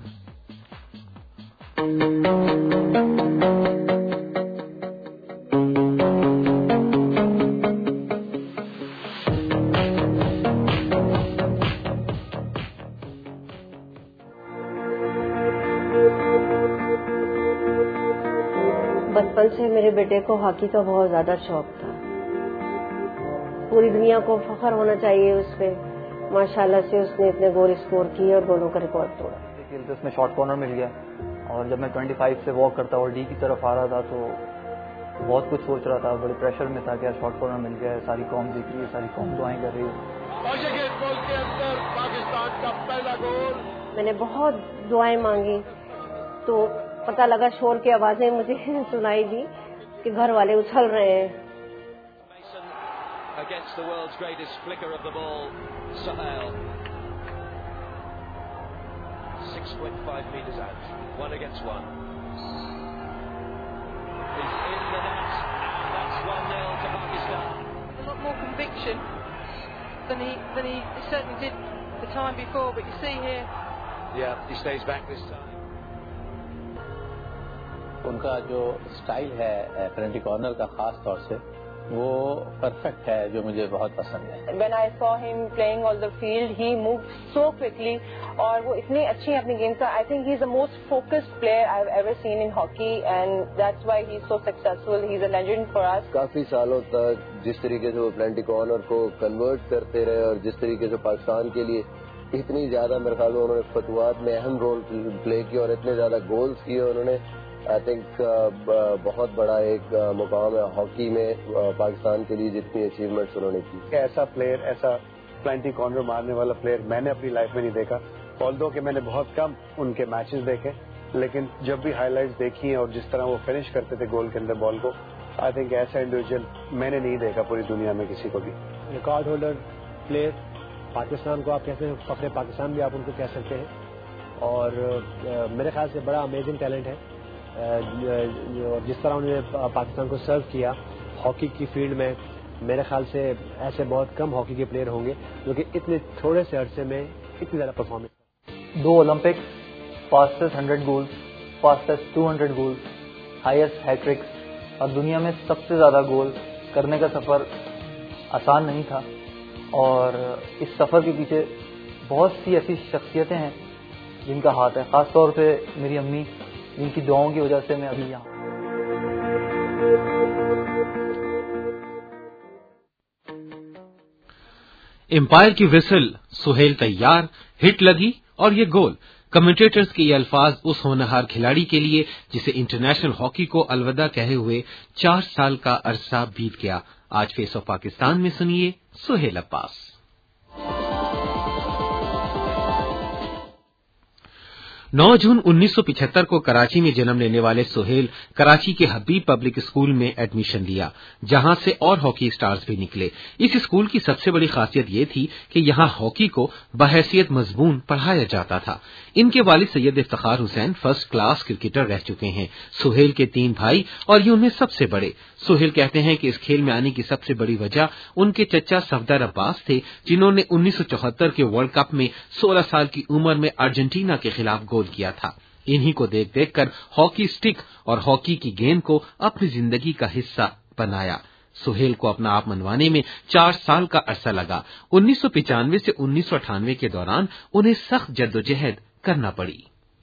S6: बचपन से मेरे बेटे को हॉकी का बहुत ज्यादा शौक था। पूरी दुनिया को फख्र होना चाहिए उस पर। माशाल्लाह से उसने इतने गोल स्कोर किए और गोलों का रिकॉर्ड तोड़ा।
S7: खेलते उसमें शॉर्ट कॉर्नर मिल गया और जब मैं पच्चीस से वॉक करता और डी की तरफ आ रहा था तो बहुत कुछ सोच रहा था, बड़े प्रेशर में था कि यार शॉर्ट कॉर्नर मिल गया है, सारी कौम देख रही है, सारी कौम दुआएं कर रही है।
S5: और ये गोल के अंदर पाकिस्तान का पहला गोल।
S6: मैंने बहुत दुआएं मांगी तो पता लगा शोर की आवाजें मुझे सुनाई दी कि घर वाले उछल रहे हैं।
S8: Against the world's greatest flicker of the ball, Sahel. six point five metres out, one against one. He's in the net, and that's one nil to Pakistan.
S9: A lot more conviction than he than he certainly did the time before, but you see here.
S8: Yeah, he stays back this time.
S10: उनका जो स्टाइल है पेनल्टी कॉर्नर का खास तौर से वो परफेक्ट है, जो मुझे बहुत पसंद है।
S11: When I saw him playing on the field, he moved so quickly और वो इतनी अच्छी अपनी गेम का, I think he's the most focused player I've ever seen in hockey and that's why he's so successful. He's a legend for us.
S12: काफी सालों तक जिस तरीके से वो पेनल्टी कॉर्नर को कन्वर्ट करते रहे और जिस तरीके से पाकिस्तान के लिए इतनी ज्यादा मेरे ख्याल में उन्होंने फतवात में अहम रोल प्ले किया और इतने ज्यादा गोल्स किए उन्होंने, आई थिंक बहुत बड़ा एक मुकाम है हॉकी में पाकिस्तान के लिए जितनी अचीवमेंट्स उन्होंने की।
S13: ऐसा प्लेयर, ऐसा पेनल्टी कॉर्नर मारने वाला प्लेयर मैंने अपनी लाइफ में नहीं देखा। ऑल्दो कि मैंने बहुत कम उनके मैचेस देखे, लेकिन जब भी हाइलाइट्स देखी हैं और जिस तरह वो फिनिश करते थे गोल के अंदर बॉल को, आई थिंक ऐसा इंडिविजुअल मैंने नहीं देखा पूरी दुनिया में किसी को भी।
S14: रिकॉर्ड होल्डर प्लेयर पाकिस्तान को आप कहते हैं, फखरे पाकिस्तान भी आप उनको कह सकते हैं और आ, मेरे ख्याल से बड़ा अमेजिंग टैलेंट है। और जिस तरह उन्होंने पाकिस्तान को सर्व किया हॉकी की फील्ड में, मेरे ख्याल से ऐसे बहुत कम हॉकी के प्लेयर होंगे जो कि इतने थोड़े से अरसे में इतनी ज़्यादा परफॉर्मेंस।
S7: दो Olympics, fastest hundred goals, fastest two hundred goals, highest hat tricks और दुनिया में सबसे ज़्यादा गोल करने का सफ़र आसान नहीं था और इस सफ़र के पीछे बहुत सी ऐसी शख्सियतें हैं जिनका हाथ है, ख़ास तौर पे मेरी अम्मी, जिनकी दुआओं की वजह से मैं अभी यहाँ।
S1: एम्पायर की विसल, सुहेल तैयार, हिट लगी और ये गोल। कमेंटेटर्स के ये अल्फाज उस होनहार खिलाड़ी के लिए जिसे इंटरनेशनल हॉकी को अलविदा कहे हुए चार साल का अरसा बीत गया। आज फेस ऑफ पाकिस्तान में सुनिए सुहेल अब्बास। नौ जून उन्नीस सौ पिछहत्तर को कराची में जन्म लेने वाले सुहेल कराची के हबीब पब्लिक स्कूल में एडमिशन लिया, जहां से और हॉकी स्टार्स भी निकले। इस स्कूल की सबसे बड़ी खासियत ये थी कि यहां हॉकी को बहैसियत मजमून पढ़ाया जाता था। इनके वालिद Syed Iftikhar Hussain first class cricketer रह चुके हैं। सुहेल के तीन भाई और ये उनमें सबसे बड़े। सुहेल कहते हैं कि इस खेल में आने की सबसे बड़ी वजह उनके चचा सफदर अब्बास थे, जिन्होंने उन्नीस सौ चौहत्तर के वर्ल्ड कप में सोलह साल की उम्र में अर्जेंटीना के खिलाफ गोल किया था। इन्हीं को देख देख कर हॉकी स्टिक और हॉकी की गेंद को अपनी जिंदगी का हिस्सा बनाया। सुहेल को अपना आप मनवाने में चार साल का अरसा लगा। उन्नीस सौ पिचानवे से उन्नीस सौ अठानवे के दौरान उन्हें सख्त जद्दोजहद करना पड़ी।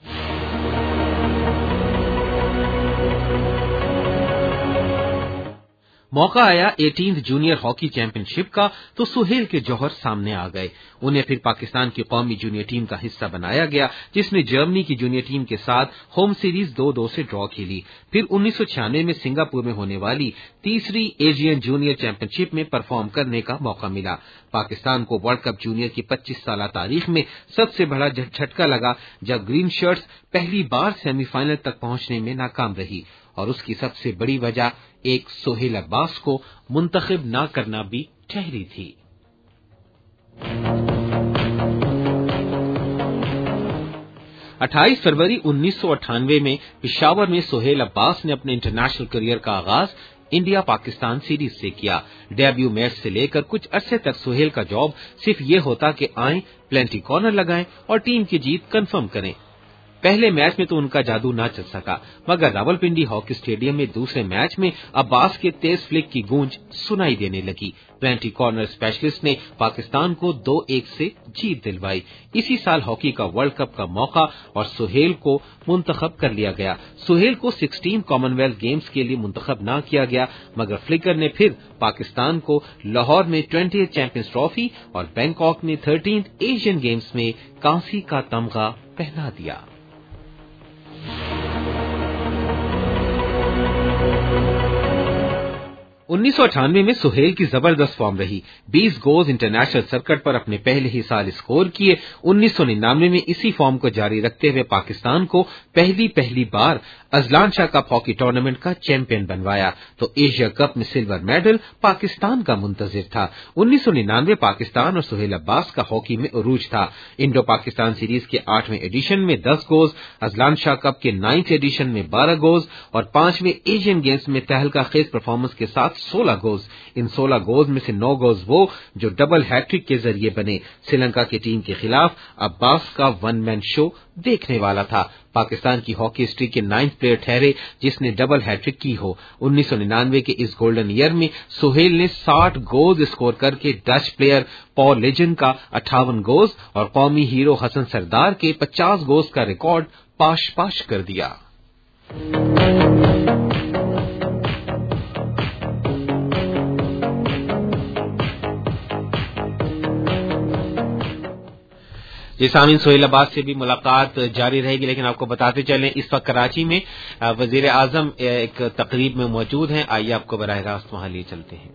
S1: मौका आया एटीन्थ जूनियर हॉकी चैंपियनशिप का तो सुहेल के जौहर सामने आ गए। उन्हें फिर पाकिस्तान की कौमी जूनियर टीम का हिस्सा बनाया गया, जिसने जर्मनी की जूनियर टीम के साथ होम सीरीज दो दो से ड्रॉ खेली। फिर उन्नीस सौ छियानवे में सिंगापुर में होने वाली तीसरी एशियन जूनियर चैंपियनशिप में परफॉर्म करने का मौका मिला। पाकिस्तान को वर्ल्ड कप जूनियर की पच्चीस साल तारीख में सबसे बड़ा झटका लगा जब ग्रीन शर्ट्स पहली बार सेमीफाइनल तक पहुंचने में नाकाम रही। اور اس کی سب سے بڑی وجہ ایک سہیل عباس کو منتخب نہ کرنا بھی ٹھہری تھی۔ اٹھائیس فروری انیس سو اٹھانوے میں پشاور میں سہیل عباس نے اپنے انٹرنیشنل کیریئر کا آغاز انڈیا پاکستان سیریز سے کیا۔ ڈیبیو میچ سے لے کر کچھ عرصے تک سہیل کا جاب صرف یہ ہوتا کہ آئیں، پلینٹی کارنر لگائیں اور ٹیم کی جیت کنفرم کریں۔ پہلے میچ میں تو ان کا جادو نہ چل سکا، مگر راولپنڈی ہاکی اسٹیڈیم میں دوسرے میچ میں عباس کے تیز فلک کی گونج سنائی دینے لگی۔ پلینٹی کارنر اسپیشلسٹ نے پاکستان کو دو ایک سے جیت دلوائی۔ اسی سال ہاکی کا ورلڈ کپ کا موقع اور سہیل کو منتخب کر لیا گیا۔ سہیل کو سکسٹین کامن ویلتھ گیمز کے لیے منتخب نہ کیا گیا، مگر فلکر نے پھر پاکستان کو لاہور میں ٹوینٹی چیمپئنز ٹرافی اور بینکاک میں تھرٹینتھ ایشین گیمز میں کانسی کا تمغہ پہنا دیا۔ انیس سو اٹھانوے میں سہیل کی زبردست فارم رہی، بیس گولز انٹرنیشنل سرکٹ پر اپنے پہلے ہی سال اسکور کیے۔ انیس سو ننانوے میں اسی فارم کو جاری رکھتے ہوئے پاکستان کو پہلی پہلی بار Azlan Shah cup hockey tournament کا چیمپئن بنوایا، تو ایشیا کپ میں سلور میڈل پاکستان کا منتظر تھا۔ انیس سو ننانوے پاکستان اور سہیل عباس کا ہاکی میں عروج تھا۔ انڈو پاکستان سیریز کے آٹھویں ایڈیشن میں دس گولز، ازلان شاہ کپ کے نائنتھ ایڈیشن میں بارہ گولز اور پانچویں ایشین گیمز میں تہلکہ خیز پرفارمنس کے ساتھ سولہ گولز۔ ان سولہ گولز میں سے نو گولز وہ جو ڈبل ہیٹرک کے ذریعے بنے۔ سری لنکا کی ٹیم کے خلاف عباس کا ون مین شو دیکھنے والا تھا۔ پاکستان کی ہاکی ہسٹری کے نائنتھ پلیئر ٹھہرے جس نے ڈبل ہیٹرک کی ہو۔ انیس سو ننانوے کے اس گولڈن ایئر میں سہیل نے ساٹھ گولز اسکور کر کے ڈچ پلیئر پال لیجن کا اٹھاون گولز اور قومی ہیرو حسن سردار کے پچاس گولز کا ریکارڈ پاش پاش کر دیا۔ جی سامعین، سہیل عباس سے بھی ملاقات جاری رہے گی، لیکن آپ کو بتاتے چلیں اس وقت کراچی میں وزیر اعظم ایک تقریب میں موجود ہیں۔ آئیے آپ کو براہ راست وہاں لیے چلتے ہیں۔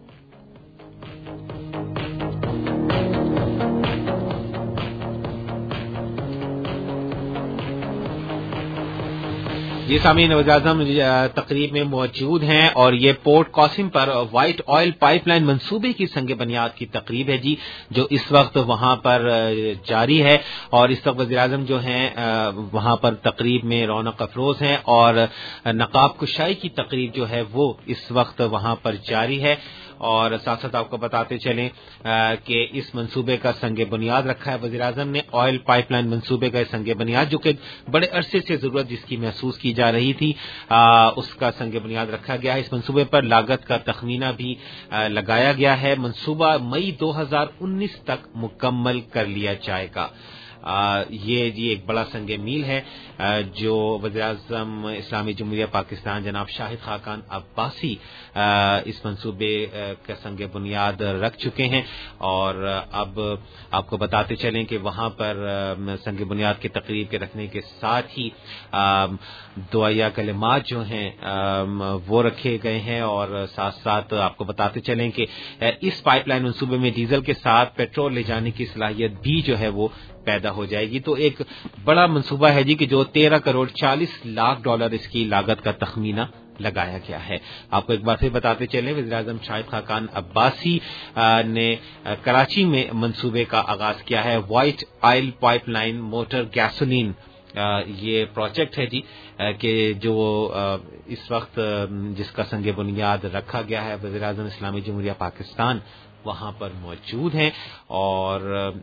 S1: یہ سامعین وزیر اعظم تقریب میں موجود ہیں اور یہ پورٹ قاسم پر وائٹ آئل پائپ لائن منصوبے کی سنگ بنیاد کی تقریب ہے جی، جو اس وقت وہاں پر جاری ہے، اور اس وقت وزیر اعظم جو ہیں وہاں پر تقریب میں رونق افروز ہیں اور نقاب کشائی کی تقریب جو ہے وہ اس وقت وہاں پر جاری ہے۔ اور ساتھ ساتھ آپ کو بتاتے چلیں کہ اس منصوبے کا سنگ بنیاد رکھا ہے وزیر اعظم نے، آئل پائپ لائن منصوبے کا سنگ بنیاد جو کہ بڑے عرصے سے ضرورت جس کی محسوس کی جا رہی تھی، اس کا سنگ بنیاد رکھا گیا ہے۔ اس منصوبے پر لاگت کا تخمینہ بھی لگایا گیا ہے۔ منصوبہ مئی دو ہزار انیس تک مکمل کر لیا جائے گا۔ آ, یہ جی ایک بڑا سنگ میل ہے آ, جو وزیر اعظم اسلامی جمہوریہ پاکستان جناب شاہد خاقان عباسی آ, اس منصوبے آ, کا سنگ بنیاد رکھ چکے ہیں، اور اب آپ کو بتاتے چلیں کہ وہاں پر آ, سنگ بنیاد کی تقریب کے رکھنے کے ساتھ ہی آ, دعائیہ کلمات جو ہیں آ, وہ رکھے گئے ہیں، اور ساتھ ساتھ آپ کو بتاتے چلیں کہ آ, اس پائپ لائن منصوبے میں ڈیزل کے ساتھ پیٹرول لے جانے کی صلاحیت بھی جو ہے وہ پیدا ہو جائے گی۔ تو ایک بڑا منصوبہ ہے جی کہ جو تیرہ کروڑ چالیس لاکھ ڈالر اس کی لاگت کا تخمینہ لگایا گیا ہے۔ آپ کو ایک بار پھر بتاتے چلیں وزیر اعظم شاہد خاقان عباسی نے کراچی میں منصوبے کا آغاز کیا ہے۔ White oil pipeline motor gasoline یہ پروجیکٹ ہے جی کہ جو اس وقت جس کا سنگ بنیاد رکھا گیا ہے وزیر اعظم اسلامی جمہوریہ پاکستان وہاں پر موجود ہیں، اور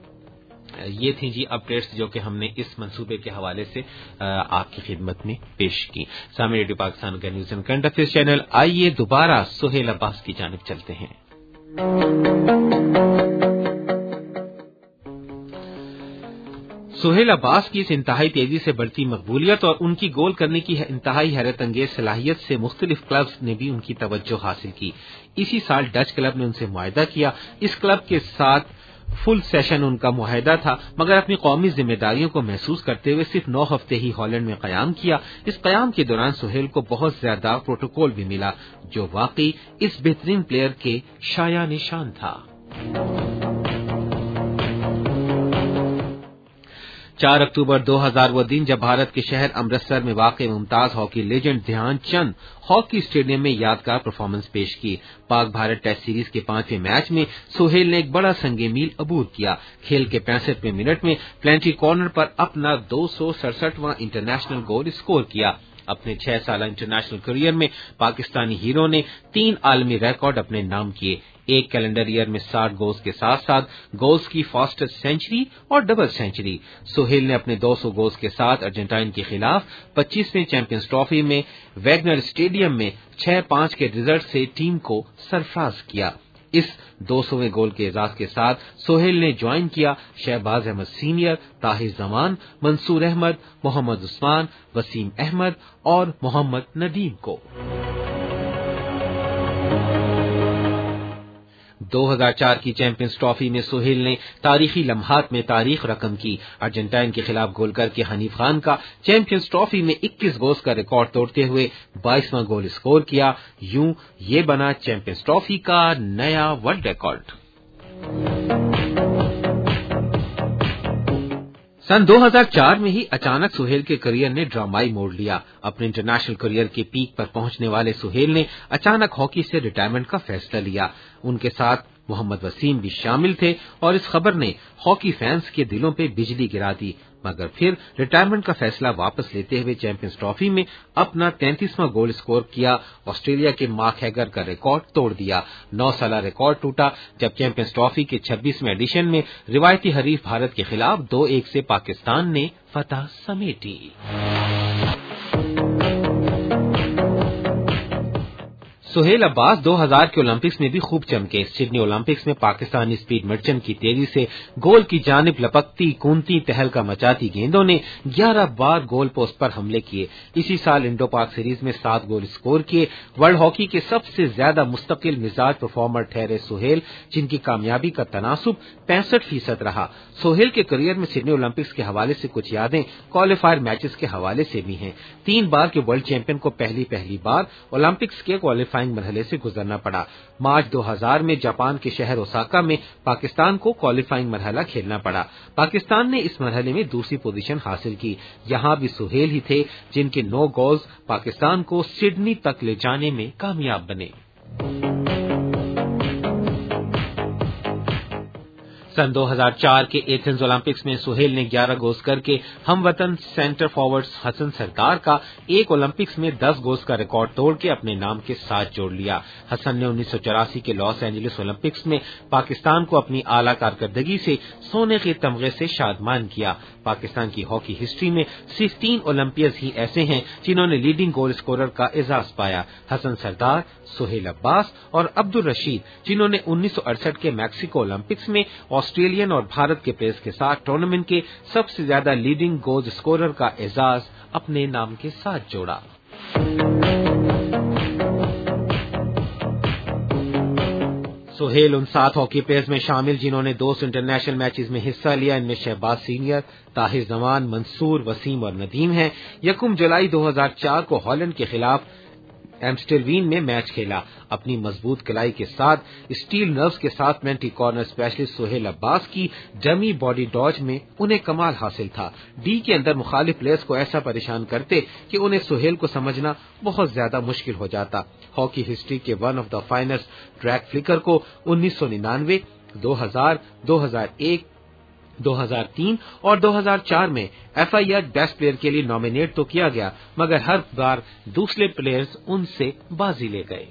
S1: یہ تھی جی اپڈیٹس جو کہ ہم نے اس منصوبے کے حوالے سے آپ کی خدمت میں پیش کی۔ سامع ریڈیو پاکستان کا news and current affairs channel, آئیے دوبارہ سہیل عباس کی جانب چلتے ہیں۔ سہیل عباس کی اس انتہائی تیزی سے بڑھتی مقبولیت اور ان کی گول کرنے کی انتہائی حیرت انگیز صلاحیت سے مختلف کلبز نے بھی ان کی توجہ حاصل کی۔ اسی سال ڈچ کلب نے ان سے معاہدہ کیا۔ اس کلب کے ساتھ فل سیشن ان کا معاہدہ تھا، مگر اپنی قومی ذمہ داریوں کو محسوس کرتے ہوئے صرف نو ہفتے ہی ہالینڈ میں قیام کیا۔ اس قیام کے دوران سہیل کو بہت زیادہ پروٹوکول بھی ملا، جو واقعی اس بہترین پلیئر کے شایان نشان تھا۔ چار اکتوبر دو ہزار وہ دن جب بھارت کے شہر امرتسر میں واقع ممتاز ہاکی لیجنڈ دھیان چند ہاکی اسٹیڈیم میں یادگار پرفارمنس پیش کی۔ پاک بھارت ٹیسٹ سیریز کے پانچویں میچ میں سہیل نے ایک بڑا سنگ میل عبور کیا۔ کھیل کے پینسٹھویں منٹ میں پلینٹی کارنر پر اپنا دو سو سڑسٹھواں انٹرنیشنل گول اسکور کیا۔ اپنے چھ سالہ انٹرنیشنل کیریئر میں پاکستانی ہیرو نے تین عالمی ریکارڈ اپنے نام کیے، ایک کیلنڈر ایئر میں ساٹھ گولز کے ساتھ ساتھ گولز کی فاسٹسٹ سینچری اور ڈبل سینچری۔ سہیل نے اپنے دو سو گولز کے ساتھ ارجنٹائن کے خلاف پچیسویں چیمپئنز ٹرافی میں ویگنر اسٹیڈیم میں چھ پانچ کے ریزلٹ سے ٹیم کو سرفراز کیا۔ اس دو سویں گول کے اعزاز کے ساتھ سہیل نے جوائن کیا شہباز احمد سینئر، طاہر زمان، منصور احمد، محمد عثمان، وسیم احمد اور محمد ندیم کو۔ دو ہزار چار کی چیمپئنز ٹرافی میں سہیل نے تاریخی لمحات میں تاریخ رقم کی۔ ارجنٹائن کے خلاف گول کر کے حنیف خان کا چیمپئنز ٹرافی میں اکیس گولز کا ریکارڈ توڑتے ہوئے بائیسواں گول اسکور کیا۔ یوں یہ بنا چیمپئنز ٹرافی کا نیا ورلڈ ریکارڈ۔ سن دو ہزار چار میں ہی اچانک سہیل کے کریئر نے ڈرامائی موڑ لیا۔ اپنے انٹرنیشنل کریئر کے پیک پر پہنچنے والے سہیل نے اچانک ہاکی سے ریٹائرمنٹ کا فیصلہ لیا۔ ان کے ساتھ محمد وسیم بھی شامل تھے اور اس خبر نے ہاکی فینس کے دلوں پہ بجلی گرا دی، مگر پھر ریٹائرمنٹ کا فیصلہ واپس لیتے ہوئے چیمپئنز ٹرافی میں اپنا تینتیسواں گول اسکور کیا، آسٹریلیا کے مارک ہیگر کا ریکارڈ توڑ دیا۔ نو سالہ ریکارڈ ٹوٹا جب چیمپئنز ٹرافی کے چھبیسویں ایڈیشن میں روایتی حریف بھارت کے خلاف دو ایک سے پاکستان نے فتح سمیٹی۔ سہیل عباس دو ہزار کے اولمپکس میں بھی خوب چمکے۔ سڈنی اولمپکس میں پاکستانی اسپیڈ مرچنٹ کی تیزی سے گول کی جانب لپکتی کونتی تہلکہ مچاتی گیندوں نے گیارہ بار گول پوسٹ پر حملے کیے۔ اسی سال انڈو پاک سیریز میں سات گول اسکور کیے۔ ورلڈ ہاکی کے سب سے زیادہ مستقل مزاج پرفارمر ٹھہرے سہیل، جن کی کامیابی کا تناسب پینسٹھ فیصد رہا۔ سہیل کے کریئر میں سڈنی اولمپکس کے حوالے سے کچھ یادیں کوالیفائر میچز کے حوالے سے بھی ہیں۔ تین بار کے ورلڈ چیمپئن کو پہلی پہلی بار اولمپکس کے کوالیفائر مرحلے سے گزرنا پڑا۔ مارچ دو ہزار میں جاپان کے شہر اوساکا میں پاکستان کو کوالیفائنگ مرحلہ کھیلنا پڑا۔ پاکستان نے اس مرحلے میں دوسری پوزیشن حاصل کی۔ یہاں بھی سہیل ہی تھے جن کے نو گولز پاکستان کو سڈنی تک لے جانے میں کامیاب بنے۔ سن دو ہزار چار کے ایتھنز اولمپکس میں سہیل نے گیارہ گولز کر کے ہم وطن سینٹر فارورڈ حسن سردار کا ایک اولمپکس میں دس گولز کا ریکارڈ توڑ کے اپنے نام کے ساتھ جوڑ لیا۔ حسن نے انیس سو چوراسی کے لاس اینجلس اولمپکس میں پاکستان کو اپنی اعلیٰ کارکردگی سے سونے کے تمغے سے شادمان کیا۔ پاکستان کی ہاکی ہسٹری میں صرف تین اولمپیئرز ہی ایسے ہیں جنہوں نے لیڈنگ گول اسکورر کا اعزاز پایا، حسن سردار، سہیل عباس اور عبد الرشید، جنہوں نے انیس سو اڑسٹھ کے میکسیکو اولمپکس میں آسٹریلین اور بھارت کے پلیئرز کے ساتھ ٹورنامنٹ کے سب سے زیادہ لیڈنگ گول اسکورر کا اعزاز اپنے نام کے ساتھ جوڑا۔ سہیل ان سات ہاکی پلیئرز میں شامل جنہوں نے دو سو انٹرنیشنل میچز میں حصہ لیا۔ ان میں شہباز سینئر، طاہر زمان، منصور، وسیم اور ندیم ہیں۔ یکم جولائی دو ہزار چار کو ہالینڈ کے خلاف ایمسٹلوین میں میچ کھیلا۔ اپنی مضبوط کلائی کے ساتھ اسٹیل نروز کے ساتھ penalty corner specialist Sohail Abbas کی ڈمی باڈی ڈاج میں انہیں کمال حاصل تھا۔ ڈی کے اندر مخالف پلیئرز کو ایسا پریشان کرتے کہ انہیں سہیل کو سمجھنا بہت زیادہ مشکل ہو جاتا۔ ہاکی ہسٹری کے one of the finest drag flicker کو انیس سو ننانوے، دو ہزار، دو ہزار ایک، دو ہزار تین اور دو ہزار چار میں F I R best player کے لیے نامینیٹ تو کیا گیا، مگر ہر بار دوسرے پلیئرز ان سے بازی لے گئے۔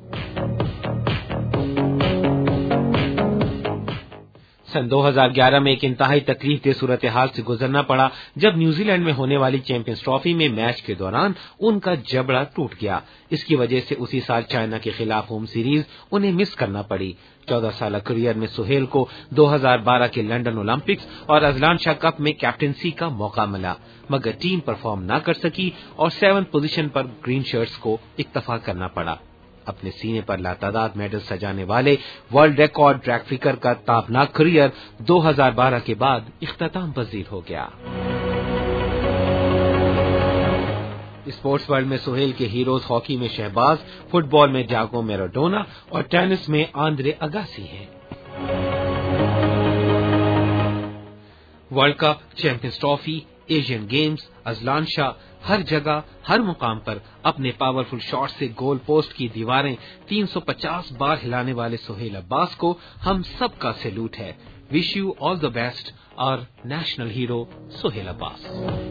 S1: سن دو ہزار گیارہ میں ایک انتہائی تکلیف دہ صورتحال سے گزرنا پڑا جب نیوزی لینڈ میں ہونے والی چیمپئنز ٹرافی میں میچ کے دوران ان کا جبڑا ٹوٹ گیا۔ اس کی وجہ سے اسی سال چائنا کے خلاف ہوم سیریز انہیں مس کرنا پڑی۔ چودہ سالہ کریئر میں سہیل کو دو ہزار بارہ کے لندن اولمپکس اور اذلان شاہ کپ میں کیپٹنسی کا موقع ملا، مگر ٹیم پرفارم نہ کر سکی اور سیونتھ پوزیشن پر گرین شرٹس کو اکتفا کرنا پڑا۔ اپنے سینے پر لاتعداد میڈل سجانے والے ورلڈ ریکارڈ ڈریگ فلکر کا تابناک کریئر دو ہزار بارہ کے بعد اختتام پذیر ہو گیا۔ اسپورٹس ورلڈ میں سہیل کے ہیروز ہاکی میں شہباز، فٹ بال میں ڈیاگو میراڈونا اور ٹینس میں آندرے اگاسی ہیں۔ World Cup, Champions Trophy, Asian Games, Azlan Shah, हर जगह हर मुकाम पर अपने पावरफुल शॉट से गोल पोस्ट की दीवारें तीन सौ पचास बार हिलाने वाले सोहेल अब्बास को हम सबका सैल्यूट है. Wish you all the best और नेशनल हीरो सोहेल अब्बास.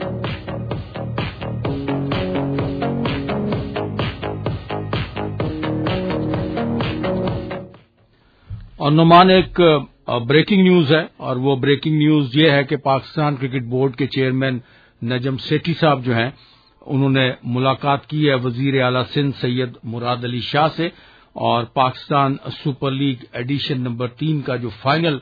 S2: और नुमान एक ब्रेकिंग न्यूज है, और वो ब्रेकिंग न्यूज ये है कि पाकिस्तान क्रिकेट बोर्ड के चेयरमैन नजम सेठी साहब जो हैं, उन्होंने मुलाकात की है वजीर आला सिंध सैयद मुराद अली शाह से, और Pakistan Super League edition number तीन का जो फाइनल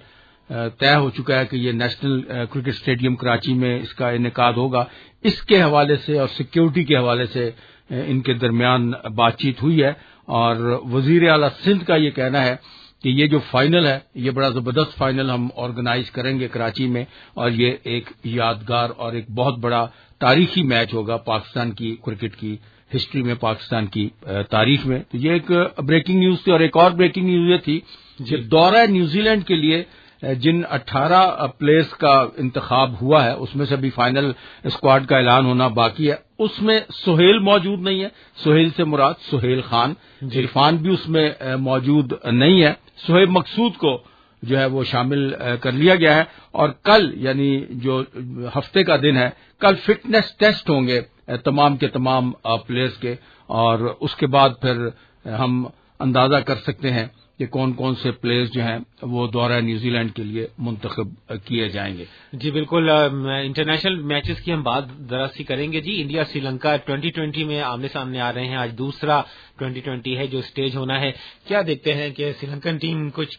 S2: तय हो चुका है कि ये नेशनल क्रिकेट स्टेडियम कराची में इसका इनेकाद होगा, इसके हवाले से और सिक्योरिटी के हवाले से इनके दरमियान बातचीत हुई है. और वजीर आला सिंध का ये कहना है कि ये जो फाइनल है ये बड़ा जबरदस्त फाइनल हम ऑर्गेनाइज करेंगे कराची में, और ये एक यादगार और एक बहुत बड़ा तारीखी मैच होगा पाकिस्तान की क्रिकेट की हिस्ट्री में, पाकिस्तान की तारीख में. तो ये एक ब्रेकिंग न्यूज थी. और एक और ब्रेकिंग न्यूज ये थी कि दौरा न्यूजीलैंड के लिए जिन अठारह प्लेयर्स का इंतखाब हुआ है उसमें से अभी फाइनल स्क्वाड का ऐलान होना बाकी है. उसमें सोहेल मौजूद नहीं है. सोहेल से मुराद सोहेल खान, इरफान भी उसमें मौजूद नहीं है. सोहेब मकसूद को जो है वो शामिल कर लिया गया है. और कल यानी जो हफ्ते का दिन है, कल फिटनेस टेस्ट होंगे तमाम के तमाम प्लेयर्स के, और उसके बाद फिर हम अंदाजा कर सकते हैं कि कौन कौन से प्लेयर्स जो हैं वो दौरा न्यूजीलैंड के लिए मुंतखब किए जाएंगे.
S1: जी बिल्कुल. इंटरनेशनल मैचेस की हम बात जरा सी करेंगे जी. इंडिया श्रीलंका ट्वेंटी ट्वेंटी में आमने सामने आ रहे हैं. आज दूसरा ट्वेंटी ट्वेंटी है जो स्टेज होना है. क्या देखते हैं कि श्रीलंकन टीम कुछ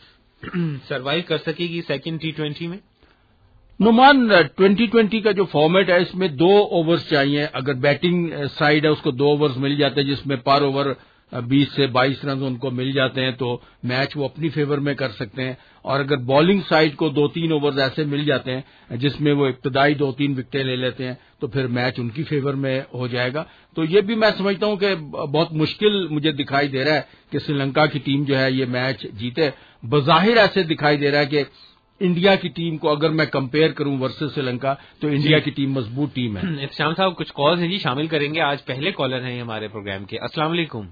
S1: सरवाइव कर सकेगी सेकेंड टी ट्वेंटी में?
S2: नुमान, ट्वेंटी ट्वेंटी का जो फॉर्मेट है इसमें दो ओवर्स चाहिए. अगर बैटिंग साइड है उसको दो ओवर्स मिल जाते हैं जिसमें पर ओवर बीस से बाईस रन उनको मिल जाते हैं, तो मैच वो अपनी फेवर में कर सकते हैं. और अगर बॉलिंग साइड को दो तीन ओवर्स ऐसे मिल जाते हैं जिसमें वो इब्तदाई दो तीन विकेटें ले लेते हैं तो फिर मैच उनकी फेवर में हो जाएगा. तो ये भी मैं समझता हूं कि बहुत मुश्किल मुझे दिखाई दे रहा है कि श्रीलंका की टीम जो है ये मैच जीते. बज़ाहिर ऐसे दिखाई दे रहा है कि इंडिया की टीम को अगर मैं कंपेयर करूं वर्सेस श्रीलंका तो इंडिया की टीम मजबूत टीम है.
S1: इत्शाम साहब कुछ कॉल्स हैं जी, शामिल करेंगे. आज पहले कॉलर हैं हमारे प्रोग्राम के. अस्सलाम वालेकुम.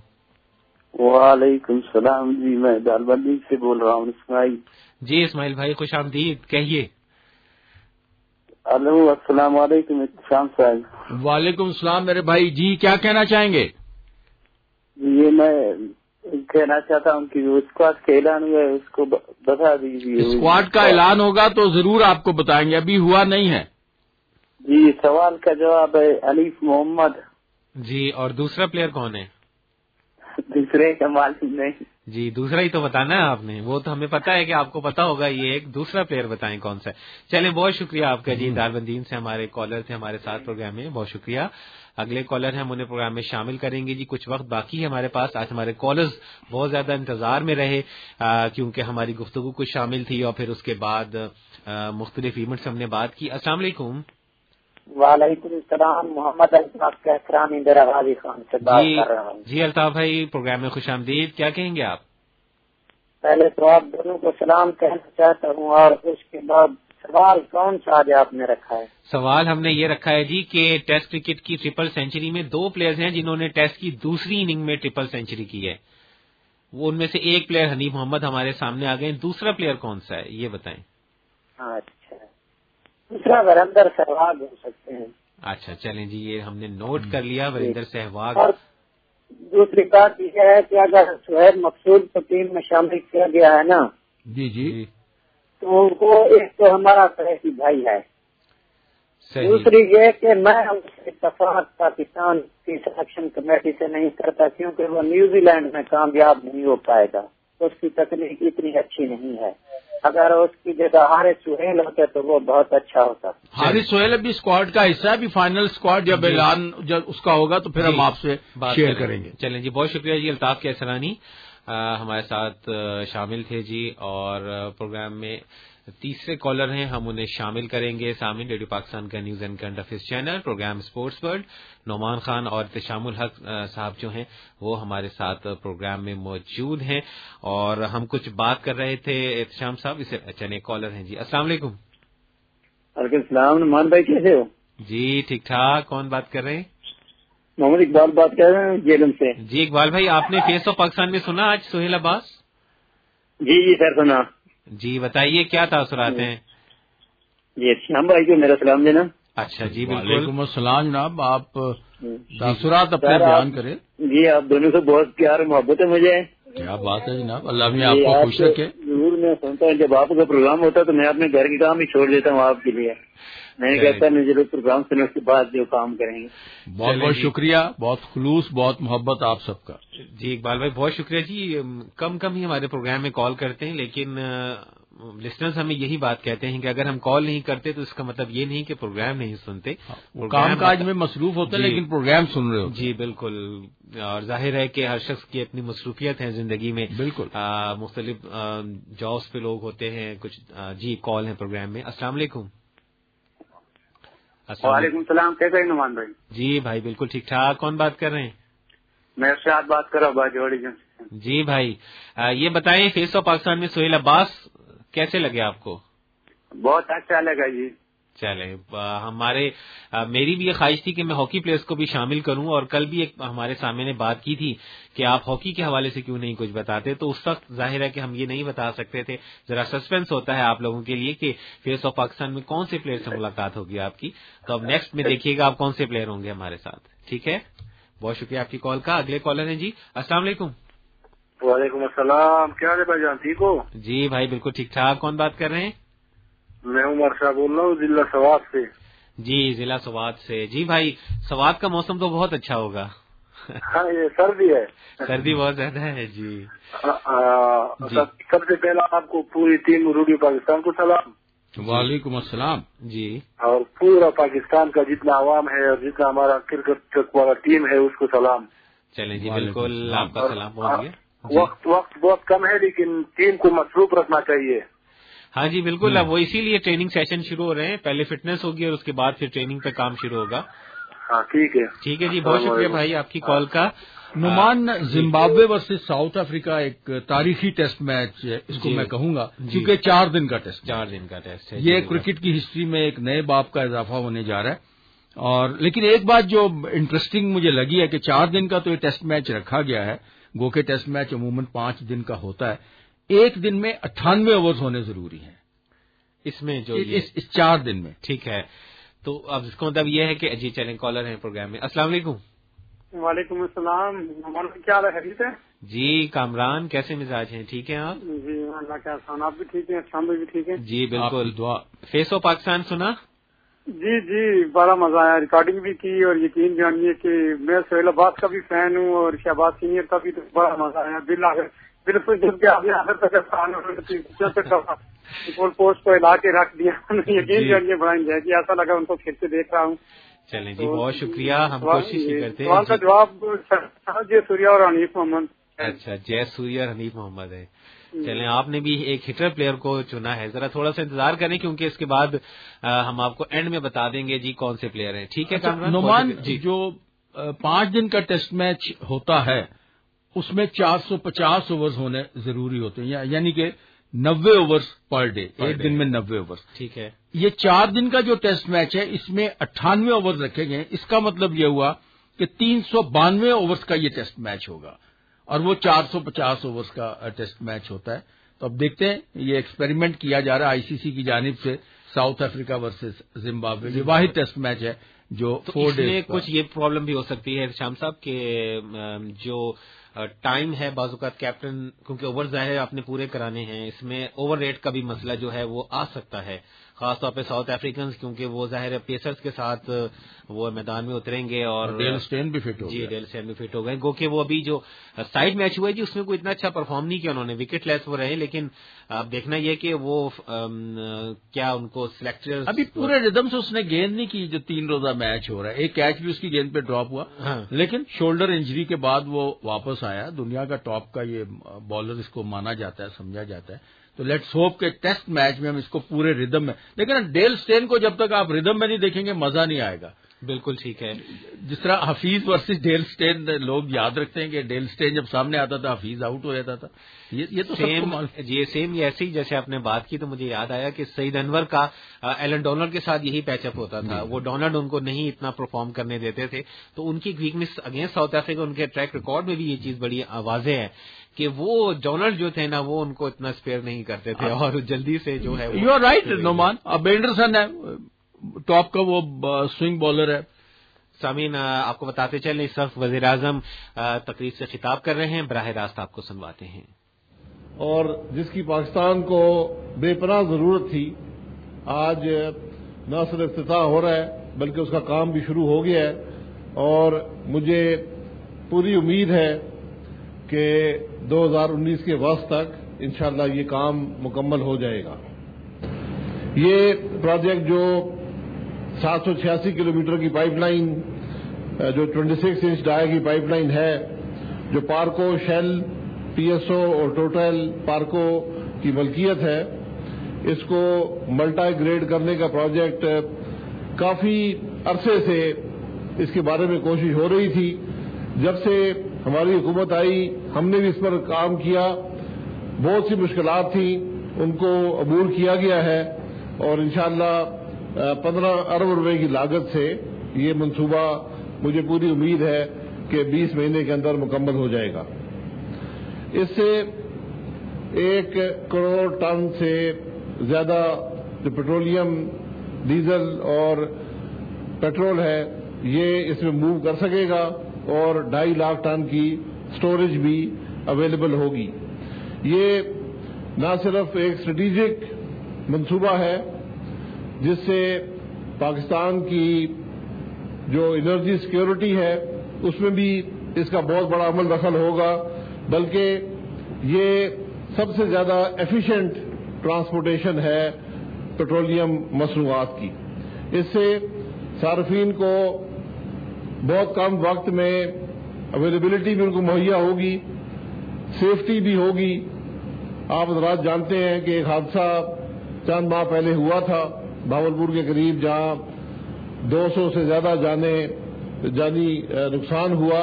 S15: वालेकुम सलाम जी, मैं दालबंदी से बोल रहा हूँ इस्माइल.
S1: जी इस्माइल भाई खुश आमदीद, कहिए.
S15: हेलो, अस्सलाम वालेकुम इत्शाम साहब.
S2: वालेकुम सलाम मेरे भाई जी, क्या कहना चाहेंगे?
S15: ये मैं कहना चाहता हूँ कि जो स्क्वाड का ऐलान हुआ है उसको बता दीजिए.
S2: स्क्वाड का ऐलान होगा तो जरूर आपको बताएंगे, अभी हुआ नहीं है.
S15: जी, सवाल का जवाब है अलीफ मोहम्मद.
S1: जी, और दूसरा प्लेयर कौन है?
S15: दूसरे का मालूम नहीं
S1: जी. दूसरा ही तो बताना है आपने, वो तो हमें पता है कि आपको पता होगा. ये एक दूसरा प्लेयर बताएं कौन सा है. चलें, बहुत शुक्रिया आपका जी. दारबंदीन से हमारे कॉलर थे हमारे साथ प्रोग्राम में, बहुत शुक्रिया. अगले कॉलर हैं, हम उन्हें प्रोग्राम में शामिल करेंगे जी. कुछ वक्त बाकी है हमारे पास. आज हमारे कॉलर्स बहुत ज्यादा इंतजार में रहे आ, क्योंकि हमारी गुफ्तगू कुछ शामिल थी और फिर उसके बाद मुख्तलिफ इवेंट्स हमने बात की. अस्सलाम वालेकुम.
S16: वालेकुम सलाम. मोहम्मद अल्ताफ कहरान इंदिरा गाजी खान से बात कर रहा हूँ.
S1: जी अल्ताफ भाई, प्रोग्राम में खुश आमदीद. क्या कहेंगे आप?
S16: पहले तो आप दोनों को सलाम कहना चाहता हूँ और उसके बाद सवाल कौन सा आज आपने रखा है?
S1: सवाल हमने ये रखा है जी कि टेस्ट क्रिकेट की ट्रिपल सेंचुरी में दो प्लेयर्स हैं जिन्होंने टेस्ट की दूसरी इनिंग में ट्रिपल सेंचुरी की है. वो उनमें से एक प्लेयर हनीफ मोहम्मद हमारे सामने आ गए. दूसरा प्लेयर कौन सा है ये बताएं.
S16: अच्छा, दूसरा वरिंदर सहवाग हो सकते हैं.
S1: अच्छा चलें जी, ये हमने नोट कर लिया, वरिंदर सहवाग.
S16: और दूसरी बात यह है कि अगर सोहेब मकसूद को टीम में शामिल किया गया है ना,
S2: जी जी,
S16: तो वो एक तो हमारा करेसी भाई है. दूसरी ये कि मैं उससे इत्तेफाक पाकिस्तान की सिलेक्शन कमेटी से नहीं करता क्योंकि वो न्यूजीलैंड में कामयाब नहीं हो पाएगा. उसकी तकनीक इतनी अच्छी नहीं है. अगर उसकी जगह हारिस सोहेल होते तो वो बहुत अच्छा होता.
S2: हारिस सोहेल अभी स्क्वाड का हिस्सा है. अभी फाइनल स्क्वाड जब ऐलान जब उसका होगा तो फिर हम आपसे शेयर करेंगे.
S1: चलें जी, बहुत शुक्रिया जी. अल्ताफ कैसरानी हमारे साथ शामिल थे जी. और प्रोग्राम में तीसरे कॉलर हैं, हम उन्हें शामिल करेंगे. सामिन, रेडियो पाकिस्तान का news and current affairs channel, programme sports world. Noman Khan और इत्शामुल हक साहब जो हैं वो हमारे साथ प्रोग्राम में मौजूद हैं. और हम कुछ बात कर रहे थे इत्शाम साहब, इसे चले कॉलर हैं जी. अस्सलाम वालेकुम.
S16: وعلیکم السلام. نعمان بھائی کیسے ہو؟
S1: جی ٹھیک ٹھاک. کون بات کر رہے ہیں؟
S16: محمد اقبال بات کر رہے ہیں جیلم سے.
S1: جی اقبال بھائی آپ نے فیس آف پاکستان میں سنا آج سہیل عباس؟
S16: جی جی سر سنا.
S1: جی بتائیے کیا تاثرات ہیں؟
S16: جی شام بھائی کو میرا سلام دینا.
S1: اچھا جی بالکل.
S2: وعلیکم السلام جناب. آپ تاثرات اپنے بیان کریں.
S16: جی آپ دونوں سے بہت پیار محبت ہے مجھے.
S2: کیا بات ہے جناب. اللہ بھی آپ کو خوش رکھے.
S16: ضرور میں سنتا ہوں جب آپ کا پروگرام ہوتا ہے تو میں اپنے گھر کے کام ہی چھوڑ دیتا ہوں آپ کے لیے. میں کہتا ہوں ضرور پروگرام سننے کے بعد جو کام کریں گے.
S2: بہت بہت شکریہ. بہت خلوص بہت محبت آپ سب کا.
S1: جی اقبال بھائی بہت شکریہ. جی کم کم ہی ہمارے پروگرام میں کال کرتے ہیں لیکن لسنرز ہمیں یہی بات کہتے ہیں کہ اگر ہم کال نہیں کرتے تو اس کا مطلب یہ نہیں کہ پروگرام نہیں سنتے.
S2: کام کاج میں مصروف ہوتے ہیں لیکن پروگرام سن رہے ہوتے.
S1: جی بالکل. اور ظاہر ہے کہ ہر شخص کی اپنی مصروفیت ہے زندگی میں.
S2: بالکل.
S1: مختلف جابس پہ لوگ ہوتے ہیں. کچھ جی کال ہے پروگرام میں. السلام علیکم.
S16: وعلیکم السلام. کیسے ہیں نعمان بھائی؟
S1: جی بھائی بالکل ٹھیک ٹھاک. کون بات کر رہے ہیں؟
S16: میں ارشاد بات کر رہا ہوں بھائی جوڑی جن.
S1: جی بھائی یہ بتائیں فیس آف پاکستان میں سہیل عباس کیسے لگے آپ کو؟
S16: بہت اچھا لگا جی.
S1: چلے ہمارے میری بھی یہ خواہش تھی کہ میں ہاکی پلیئرز کو بھی شامل کروں اور کل بھی ایک ہمارے سامنے نے بات کی تھی کہ آپ ہاکی کے حوالے سے کیوں نہیں کچھ بتاتے. تو اس وقت ظاہر ہے کہ ہم یہ نہیں بتا سکتے تھے. ذرا سسپینس ہوتا ہے آپ لوگوں کے لیے کہ فیس آف پاکستان میں کون سے پلیئر سے ملاقات ہوگی آپ کی. تو اب نیکسٹ میں دیکھیے گا آپ کون سے پلیئر ہوں گے ہمارے ساتھ. ٹھیک ہے. بہت شکریہ آپ کی کال کا. اگلے کالر ہیں جی. السلام علیکم.
S17: وعلیکم السلام. کیا حال ہے بھائی جان؟ ٹھیک ہو؟
S1: جی بھائی بالکل ٹھیک ٹھاک. کون بات کر رہے ہیں؟
S17: میں عمر شاہ بول رہا ہوں ضلع سوات سے.
S1: جی ضلع سوات سے. جی بھائی سوات کا موسم تو بہت اچھا ہوگا.
S17: ہاں یہ سردی ہے.
S1: سردی بہت زیادہ ہے. جی
S17: سب سے پہلا آپ کو پوری ٹیم روڈی پاکستان کو سلام.
S2: وعلیکم السلام.
S1: جی
S17: اور پورا پاکستان کا جتنا عوام ہے اور جتنا ہمارا کرکٹ والا ٹیم ہے اس کو سلام.
S1: چلیں جی بالکل آپ کا سلام پہنچ گیا.
S17: وقت وقت بہت کم ہے لیکن ٹیم کو مصروف رکھنا چاہیے.
S1: ہاں جی بالکل. اب وہ اسی لیے ٹریننگ سیشن شروع ہو رہے ہیں. پہلے فٹنس ہوگی اور اس کے بعد پھر ٹریننگ پہ کام شروع ہوگا.
S17: ہاں ٹھیک ہے.
S1: ٹھیک ہے جی. بہت شکریہ بھائی آپ کی کال کا.
S2: Noman Zimbabwe versus South Africa ایک تاریخی ٹیسٹ میچ ہے اس کو میں کہوں گا کیونکہ چار دن کا ٹیسٹ
S1: چار دن کا ٹیسٹ ہے.
S2: یہ کرکٹ کی ہسٹری میں ایک نئے باب کا اضافہ ہونے جا رہا ہے. اور لیکن ایک بات جو انٹرسٹنگ مجھے لگی ہے کہ چار دن کا تو یہ ٹیسٹ میچ رکھا گیا ہے. گو کہ ٹیسٹ میچ عموماً پانچ دن کا ہوتا ہے. ایک دن میں اٹھانوے اوورز ہونے ضروری ہیں
S1: اس میں جو
S2: اس, اس چار دن میں.
S1: ٹھیک ہے. تو اب اس کا مطلب یہ ہے کہ جی چلیں کالر ہیں پروگرام میں. السلام علیکم.
S18: وعلیکم السلام. کیا حدیث ہے؟
S1: جی کامران کیسے مزاج ہیں؟ ٹھیک ہیں آپ؟
S18: جی اللہ کا احسان. آپ بھی ٹھیک ہیں؟ شام بھی ٹھیک ہے؟
S1: جی بالکل. دعا. فیس آف پاکستان سنا؟
S18: جی جی بڑا مزہ آیا. ریکارڈنگ بھی کی اور یقین جانیے کہ میں سہیل عباس کا بھی فین ہوں اور شہباز سینئر کا بھی. تو بڑا مزہ آیا. دل آ بالکل جب کے آگے آخر تک گول پوسٹ کو ہلا کے رکھ دیا. یقین جانیے بڑا انجوائے کیا. ایسا لگا ان کو پھر سے دیکھ رہا ہوں.
S1: چلیں جی بہت شکریہ. ہم کوشش ہی کرتے ہیں.
S18: سوال کا جواب جے سوریا اور حنیف محمد.
S1: اچھا جے سوریا اور حنیف محمد ہے. چلیں آپ نے بھی ایک ہٹر پلیئر کو چنا ہے. ذرا تھوڑا سا انتظار کریں کیونکہ اس کے بعد ہم آپ کو اینڈ میں بتا دیں گے جی کون سے پلیئر ہیں. ٹھیک ہے
S2: نعمان جی جو پانچ دن کا ٹیسٹ میچ ہوتا ہے اس میں چار سو پچاس اوورز ہونے ضروری ہوتے ہیں یعنی کہ نوے اوورز پر ڈے. ایک دن میں نوے اوورز.
S1: ٹھیک ہے.
S2: یہ چار دن کا جو ٹیسٹ میچ ہے اس میں اٹھانوے اوورز رکھے گئے. اس کا مطلب یہ ہوا کہ تین سو بانوے اوورز کا یہ ٹیسٹ میچ ہوگا اور وہ چار سو پچاس اوورز کا ٹیسٹ میچ ہوتا ہے. تو اب دیکھتے ہیں یہ ایکسپیریمنٹ کیا جا رہا ہے آئی سی سی کی جانب سے. ساؤتھ افریقہ ورسز زمبابوے یہ واحد ٹیسٹ میچ ہے جو فور ڈیز.
S1: کچھ یہ پرابلم بھی ہو سکتی ہے شام صاحب کہ جو ٹائم ہے بعض اوقات کیپٹن کیونکہ اوور ظاہر آپ نے پورے کرانے ہیں اس میں اوور ریٹ کا بھی مسئلہ جو ہے وہ آ سکتا ہے خاص طور پہ ساؤتھ افریقنز کیونکہ وہ ظاہر ہے پیسرز کے ساتھ وہ میدان میں اتریں گے اور
S2: ڈیل اسٹین بھی فٹ ہو
S1: جی ڈیل اسٹین بھی فٹ ہو گئے. گو کہ وہ ابھی جو سائیڈ میچ ہوا ہے جی اس میں کوئی اتنا اچھا پرفارم نہیں کیا انہوں نے. وکٹ لیس وہ رہے لیکن اب دیکھنا یہ کہ وہ کیا ان کو سلیکٹر
S2: ابھی پورے ردم سے اس نے گیند نہیں کی جو تین روزہ میچ ہو رہا ہے. ایک کیچ بھی اس کی گیند پہ ڈراپ ہوا لیکن شولڈر انجری کے بعد وہ واپس آیا. دنیا کا ٹاپ کا یہ بالر اس کو مانا جاتا ہے سمجھا جاتا ہے. تو لیٹس ہوپ کہ ٹیسٹ میچ میں ہم اس کو پورے ردم میں لیکن ڈیل اسٹین کو جب تک آپ ردم میں نہیں دیکھیں گے مزہ نہیں آئے گا.
S1: بالکل ٹھیک ہے.
S2: جس طرح حفیظ ورسز ڈیل اسٹین لوگ یاد رکھتے ہیں کہ ڈیل اسٹین جب سامنے آتا تھا حفیظ آؤٹ ہو جاتا تھا. یہ تو
S1: سیم یہ سیم یہ ایسے ہی جیسے آپ نے بات کی تو مجھے یاد آیا کہ سعید انور کا ایلن ڈونلڈ کے ساتھ یہی پیچ اپ ہوتا تھا. وہ ڈونلڈ ان کو نہیں اتنا پرفارم کرنے دیتے تھے, تو ان کی ویکنیس اگینسٹ ساؤتھ افریقہ ان کے ٹریک ریکارڈ میں بھی یہ چیز بڑی واضح ہے کہ وہ ڈونلڈ جو تھے نا وہ ان کو اتنا اسپیئر نہیں کرتے تھے اور جلدی سے جو ہے.
S2: You are right Noman. اب اینڈرسن ہے ٹاپ کا وہ سوئنگ بالر ہے.
S1: سامعین آپ کو بتاتے چلیں اس وقت وزیر اعظم تقریب سے خطاب کر رہے ہیں, براہ راست آپ کو سنواتے ہیں.
S19: اور جس کی پاکستان کو بے پناہ ضرورت تھی, آج نہ صرف افتتاح ہو رہا ہے بلکہ اس کا کام بھی شروع ہو گیا ہے, اور مجھے پوری امید ہے کہ دو ہزار انیس کے وقت تک انشاءاللہ یہ کام مکمل ہو جائے گا. یہ پروجیکٹ جو سات سو چھیاسی کلو میٹر کی پائپ لائن, جو چھبیس انچ ڈائی کی پائپ لائن ہے, جو پارکو شیل پی ایس او اور ٹوٹل پارکو کی ملکیت ہے, اس کو ملٹا گریڈ کرنے کا پروجیکٹ کافی عرصے سے اس کے بارے میں کوشش ہو رہی تھی. جب سے ہماری حکومت آئی ہم نے بھی اس پر کام کیا. بہت سی مشکلات تھیں, ان کو عبور کیا گیا ہے, اور انشاءاللہ پندرہ ارب روپے کی لاگت سے یہ منصوبہ مجھے پوری امید ہے کہ بیس مہینے کے اندر مکمل ہو جائے گا. اس سے ایک کروڑ ٹن سے زیادہ جو پیٹرولیم, ڈیزل اور پیٹرول ہے یہ اس میں موو کر سکے گا, اور ڈھائی لاکھ ٹن کی سٹوریج بھی اویلیبل ہوگی. یہ نہ صرف ایک اسٹریٹجک منصوبہ ہے جس سے پاکستان کی جو انرجی سیکیورٹی ہے اس میں بھی اس کا بہت بڑا عمل دخل ہوگا, بلکہ یہ سب سے زیادہ ایفیشینٹ ٹرانسپورٹیشن ہے پیٹرولیم مصنوعات کی. اس سے صارفین کو بہت کم وقت میں اویلیبلٹی بھی ان کو مہیا ہوگی, سیفٹی بھی ہوگی. آپ حضرات جانتے ہیں کہ ایک حادثہ چند ماہ پہلے ہوا تھا بھاولپور کے قریب, جہاں دو سو سے زیادہ جانے جانی نقصان ہوا.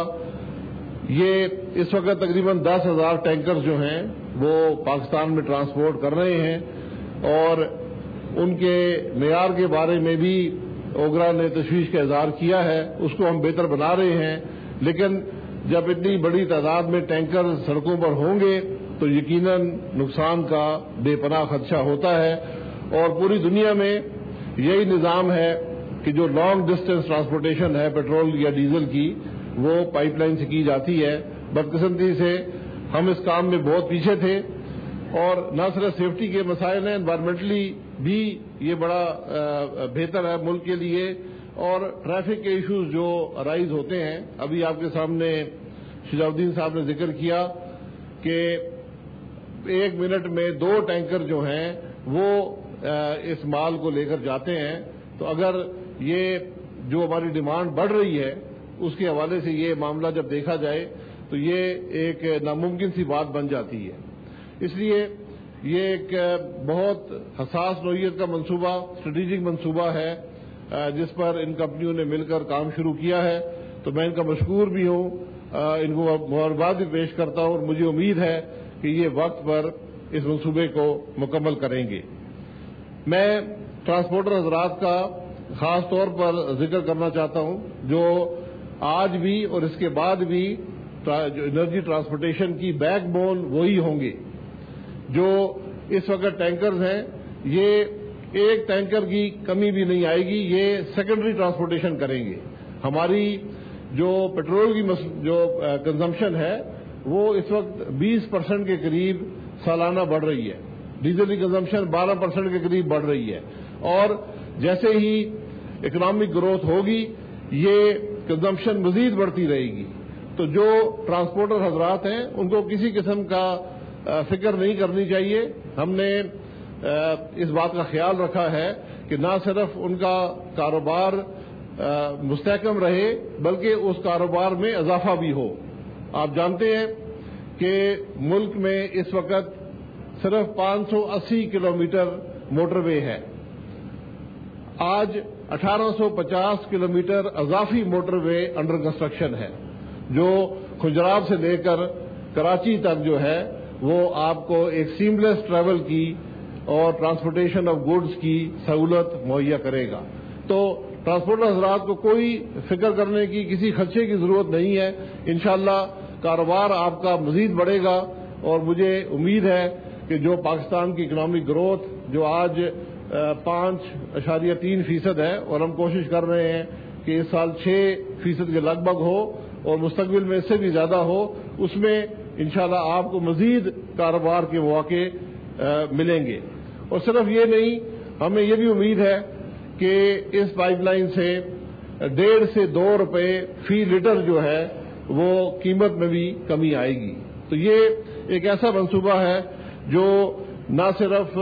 S19: یہ اس وقت تقریباً دس ہزار ٹینکر جو ہیں وہ پاکستان میں ٹرانسپورٹ کر رہے ہیں, اور ان کے معیار کے بارے میں بھی اوگرا نے تشویش کا اظہار کیا ہے. اس کو ہم بہتر بنا رہے ہیں, لیکن جب اتنی بڑی تعداد میں ٹینکر سڑکوں پر ہوں گے تو یقیناً نقصان کا بے پناہ خدشہ ہوتا ہے. اور پوری دنیا میں یہی نظام ہے کہ جو لانگ ڈسٹینس ٹرانسپورٹیشن ہے پیٹرول یا ڈیزل کی وہ پائپ لائن سے کی جاتی ہے. بدقسمتی سے ہم اس کام میں بہت پیچھے تھے, اور نہ صرف سیفٹی کے مسائل ہیں, انوائرمنٹلی بھی یہ بڑا بہتر ہے ملک کے لیے, اور ٹریفک کے ایشوز جو ارائز ہوتے ہیں. ابھی آپ کے سامنے شجاع الدین صاحب نے ذکر کیا کہ ایک منٹ میں دو ٹینکر جو ہیں وہ اس مال کو لے کر جاتے ہیں, تو اگر یہ جو ہماری ڈیمانڈ بڑھ رہی ہے اس کے حوالے سے یہ معاملہ جب دیکھا جائے تو یہ ایک ناممکن سی بات بن جاتی ہے. اس لیے یہ ایک بہت حساس نوعیت کا منصوبہ, اسٹریٹجک منصوبہ ہے جس پر ان کمپنیوں نے مل کر کام شروع کیا ہے. تو میں ان کا مشکور بھی ہوں, ان کو مبارکباد بھی پیش کرتا ہوں, اور مجھے امید ہے کہ یہ وقت پر اس منصوبے کو مکمل کریں گے. میں ٹرانسپورٹر حضرات کا خاص طور پر ذکر کرنا چاہتا ہوں جو آج بھی اور اس کے بعد بھی جو انرجی ٹرانسپورٹیشن کی بیک بون وہی ہوں گے. جو اس وقت ٹینکرز ہیں یہ ایک ٹینکر کی کمی بھی نہیں آئے گی, یہ سیکنڈری ٹرانسپورٹیشن کریں گے. ہماری جو پیٹرول کی جو کنزمپشن ہے وہ اس وقت بیس پرسنٹ کے قریب سالانہ بڑھ رہی ہے, ڈیزل کی کنزمپشن بارہ پرسنٹ کے قریب بڑھ رہی ہے, اور جیسے ہی اکنامک گروتھ ہوگی یہ کنزمپشن مزید بڑھتی رہے گی. تو جو ٹرانسپورٹر حضرات ہیں ان کو کسی قسم کا فکر نہیں کرنی چاہیے. ہم نے اس بات کا خیال رکھا ہے کہ نہ صرف ان کا کاروبار مستحکم رہے بلکہ اس کاروبار میں اضافہ بھی ہو. آپ جانتے ہیں کہ ملک میں اس وقت صرف پانچ سو اسی کلو میٹر موٹر وے ہے. آج اٹھارہ سو پچاس کلومیٹر اضافی موٹر وے انڈر کنسٹرکشن ہے جو کھجراب سے لے کر کراچی تک جو ہے وہ آپ کو ایک سیملیس ٹریول کی اور ٹرانسپورٹیشن آف گڈز کی سہولت مہیا کرے گا. تو ٹرانسپورٹر حضرات کو کوئی فکر کرنے کی کسی خدشے کی ضرورت نہیں ہے. انشاءاللہ کاروبار آپ کا مزید بڑھے گا اور مجھے امید ہے کہ جو پاکستان کی اکنامک گروتھ جو آج پانچ اشاریہ تین فیصد ہے اور ہم کوشش کر رہے ہیں کہ اس سال چھ فیصد کے لگ بھگ ہو اور مستقبل میں اس سے بھی زیادہ ہو, اس میں انشاءاللہ آپ کو مزید کاروبار کے مواقع ملیں گے. اور صرف یہ نہیں, ہمیں یہ بھی امید ہے کہ اس پائپ لائن سے ڈیڑھ سے دو روپے فی لیٹر جو ہے وہ قیمت میں بھی کمی آئے گی. تو یہ ایک ایسا منصوبہ ہے جو نہ صرف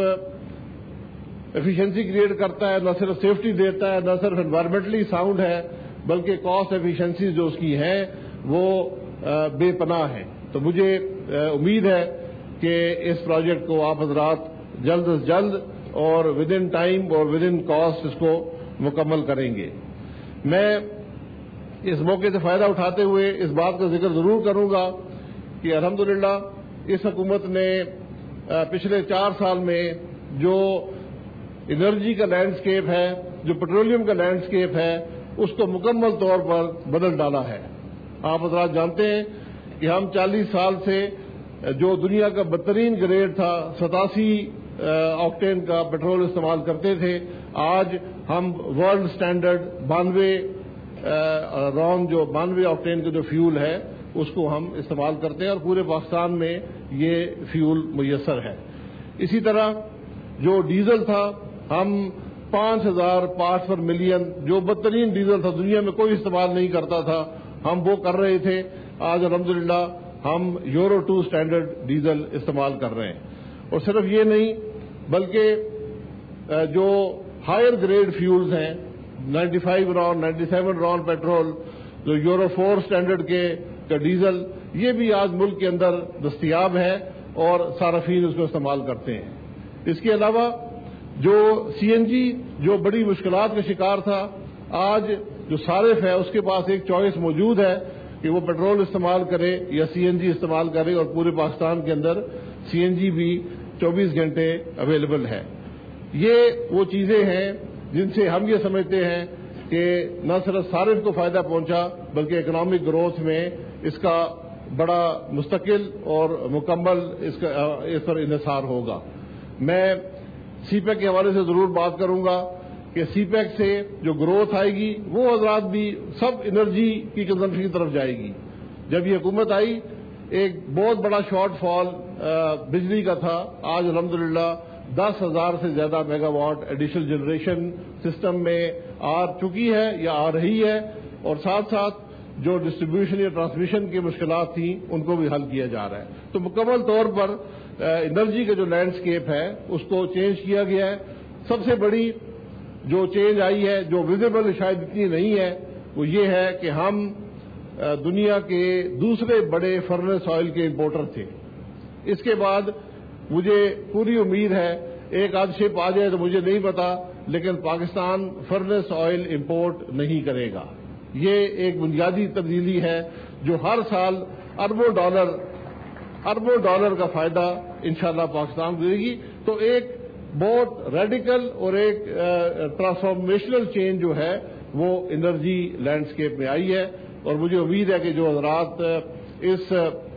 S19: ایفیشنسی کریٹ کرتا ہے, نہ صرف سیفٹی دیتا ہے, نہ صرف انوائرمنٹلی ساؤنڈ ہے, بلکہ کاسٹ ایفیشنسی جو اس کی ہیں وہ بے پناہ ہے. تو مجھے امید ہے کہ اس پروجیکٹ کو آپ حضرات جلد از جلد اور ود ان ٹائم اور ود ان کاسٹ اس کو مکمل کریں گے. میں اس موقع سے فائدہ اٹھاتے ہوئے اس بات کا ذکر ضرور کروں گا کہ الحمدللہ اس حکومت نے پچھلے چار سال میں جو انرجی کا لینڈسکیپ ہے, جو پیٹرولیم کا لینڈسکیپ ہے, اس کو مکمل طور پر بدل ڈالا ہے. آپ حضرات جانتے ہیں کہ ہم چالیس سال سے جو دنیا کا بدترین گریڈ تھا ستاسی آکٹین کا پیٹرول استعمال کرتے تھے, آج ہم ورلڈ سٹینڈرڈ بانوے رون جو بانوے آکٹین کا جو فیول ہے اس کو ہم استعمال کرتے ہیں اور پورے پاکستان میں یہ فیول میسر ہے. اسی طرح جو ڈیزل تھا ہم پانچ ہزار پارٹس پر ملین جو بدترین ڈیزل تھا دنیا میں کوئی استعمال نہیں کرتا تھا ہم وہ کر رہے تھے, آج الحمدللہ ہم یورو ٹو سٹینڈرڈ ڈیزل استعمال کر رہے ہیں. اور صرف یہ نہیں بلکہ جو ہائر گریڈ فیولز ہیں ninety five RON ninety seven RON petrol جو یورو فور سٹینڈرڈ کے کا ڈیزل یہ بھی آج ملک کے اندر دستیاب ہے اور صارفین اس کو استعمال کرتے ہیں. اس کے علاوہ جو سی این جی جو بڑی مشکلات کا شکار تھا, آج جو صارف ہے اس کے پاس ایک چوائس موجود ہے کہ وہ پیٹرول استعمال کرے یا سی این جی استعمال کرے, اور پورے پاکستان کے اندر سی این جی بھی چوبیس گھنٹے اویلیبل ہے. یہ وہ چیزیں ہیں جن سے ہم یہ سمجھتے ہیں کہ نہ صرف صارف کو فائدہ پہنچا بلکہ اکنامک گروتھ میں اس کا بڑا مستقل اور مکمل اس کا اس پر انحصار ہوگا. میں سی پیک کے حوالے سے ضرور بات کروں گا کہ سی پیک سے جو گروتھ آئے گی وہ حضرات بھی سب انرجی کی کنزمپشن کی طرف جائے گی. جب یہ حکومت آئی ایک بہت بڑا شارٹ فال بجلی کا تھا, آج الحمدللہ دس ہزار سے زیادہ megawatt additional generation system میں آ چکی ہے یا آ رہی ہے, اور ساتھ ساتھ جو ڈسٹریبیوشن یا ٹرانسمیشن کی مشکلات تھیں ان کو بھی حل کیا جا رہا ہے. تو مکمل طور پر انرجی کا جو لینڈسکیپ ہے اس کو چینج کیا گیا ہے. سب سے بڑی جو چینج آئی ہے جو ویزیبل شاید اتنی نہیں ہے وہ یہ ہے کہ ہم دنیا کے دوسرے بڑے فرنس آئل کے امپورٹر تھے. اس کے بعد مجھے پوری امید ہے ایک آدھ شپ آ جائے تو مجھے نہیں پتا, لیکن پاکستان فرنس آئل امپورٹ نہیں کرے گا. یہ ایک بنیادی تبدیلی ہے جو ہر سال اربوں ڈالر اربوں ڈالر کا فائدہ انشاءاللہ پاکستان کو دے گی. تو ایک بہت ریڈیکل اور ایک ٹرانسفارمیشنل چینج جو ہے وہ انرجی لینڈسکیپ میں آئی ہے, اور مجھے امید ہے کہ جو حضرات اس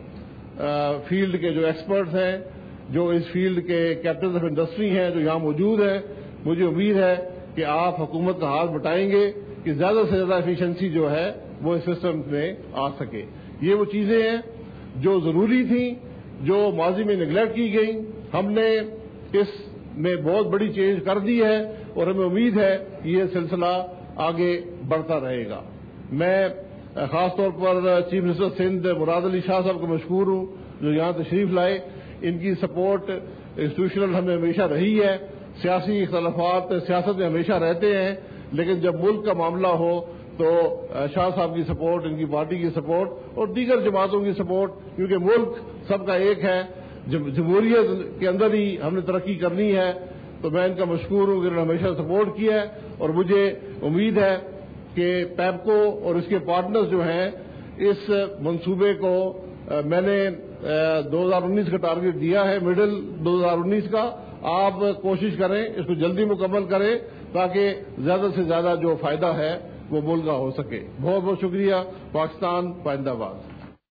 S19: فیلڈ کے جو ایکسپرٹس ہیں, جو اس فیلڈ کے کیپٹنز آف انڈسٹری ہیں جو یہاں موجود ہیں, مجھے امید ہے کہ آپ حکومت کا ہاتھ بٹائیں گے کہ زیادہ سے زیادہ ایفیشنسی جو ہے وہ اس سسٹم میں آ سکے. یہ وہ چیزیں ہیں جو ضروری تھیں جو ماضی میں نگلیکٹ کی گئیں. ہم نے اس میں بہت بڑی چینج کر دی ہے اور ہمیں امید ہے کہ یہ سلسلہ آگے بڑھتا رہے گا. میں خاص طور پر چیف منسٹر سندھ مراد علی شاہ صاحب کو مشکور ہوں جو یہاں تشریف لائے. ان کی سپورٹ انسٹیٹیوشنل ہمیں ہمیشہ رہی ہے. سیاسی اختلافات سیاست میں ہمیشہ رہتے ہیں, لیکن جب ملک کا معاملہ ہو تو شاہ صاحب کی سپورٹ, ان کی پارٹی کی سپورٹ اور دیگر جماعتوں کی سپورٹ, کیونکہ ملک سب کا ایک ہے, جمہوریت کے اندر ہی ہم نے ترقی کرنی ہے. تو میں ان کا مشکور ہوں کہ انہوں نے ہمیشہ سپورٹ کیا ہے، اور مجھے امید ہے کہ پیپکو اور اس کے پارٹنرز جو ہیں اس منصوبے کو میں نے دو ہزار انیس کا ٹارگٹ دیا ہے، مڈل دو ہزار انیس کا، آپ کوشش کریں اس کو جلدی مکمل کریں تاکہ زیادہ سے زیادہ جو فائدہ ہے وہ ملک کا ہو سکے. بہت بہت شکریہ. پاکستان پائندہ باد.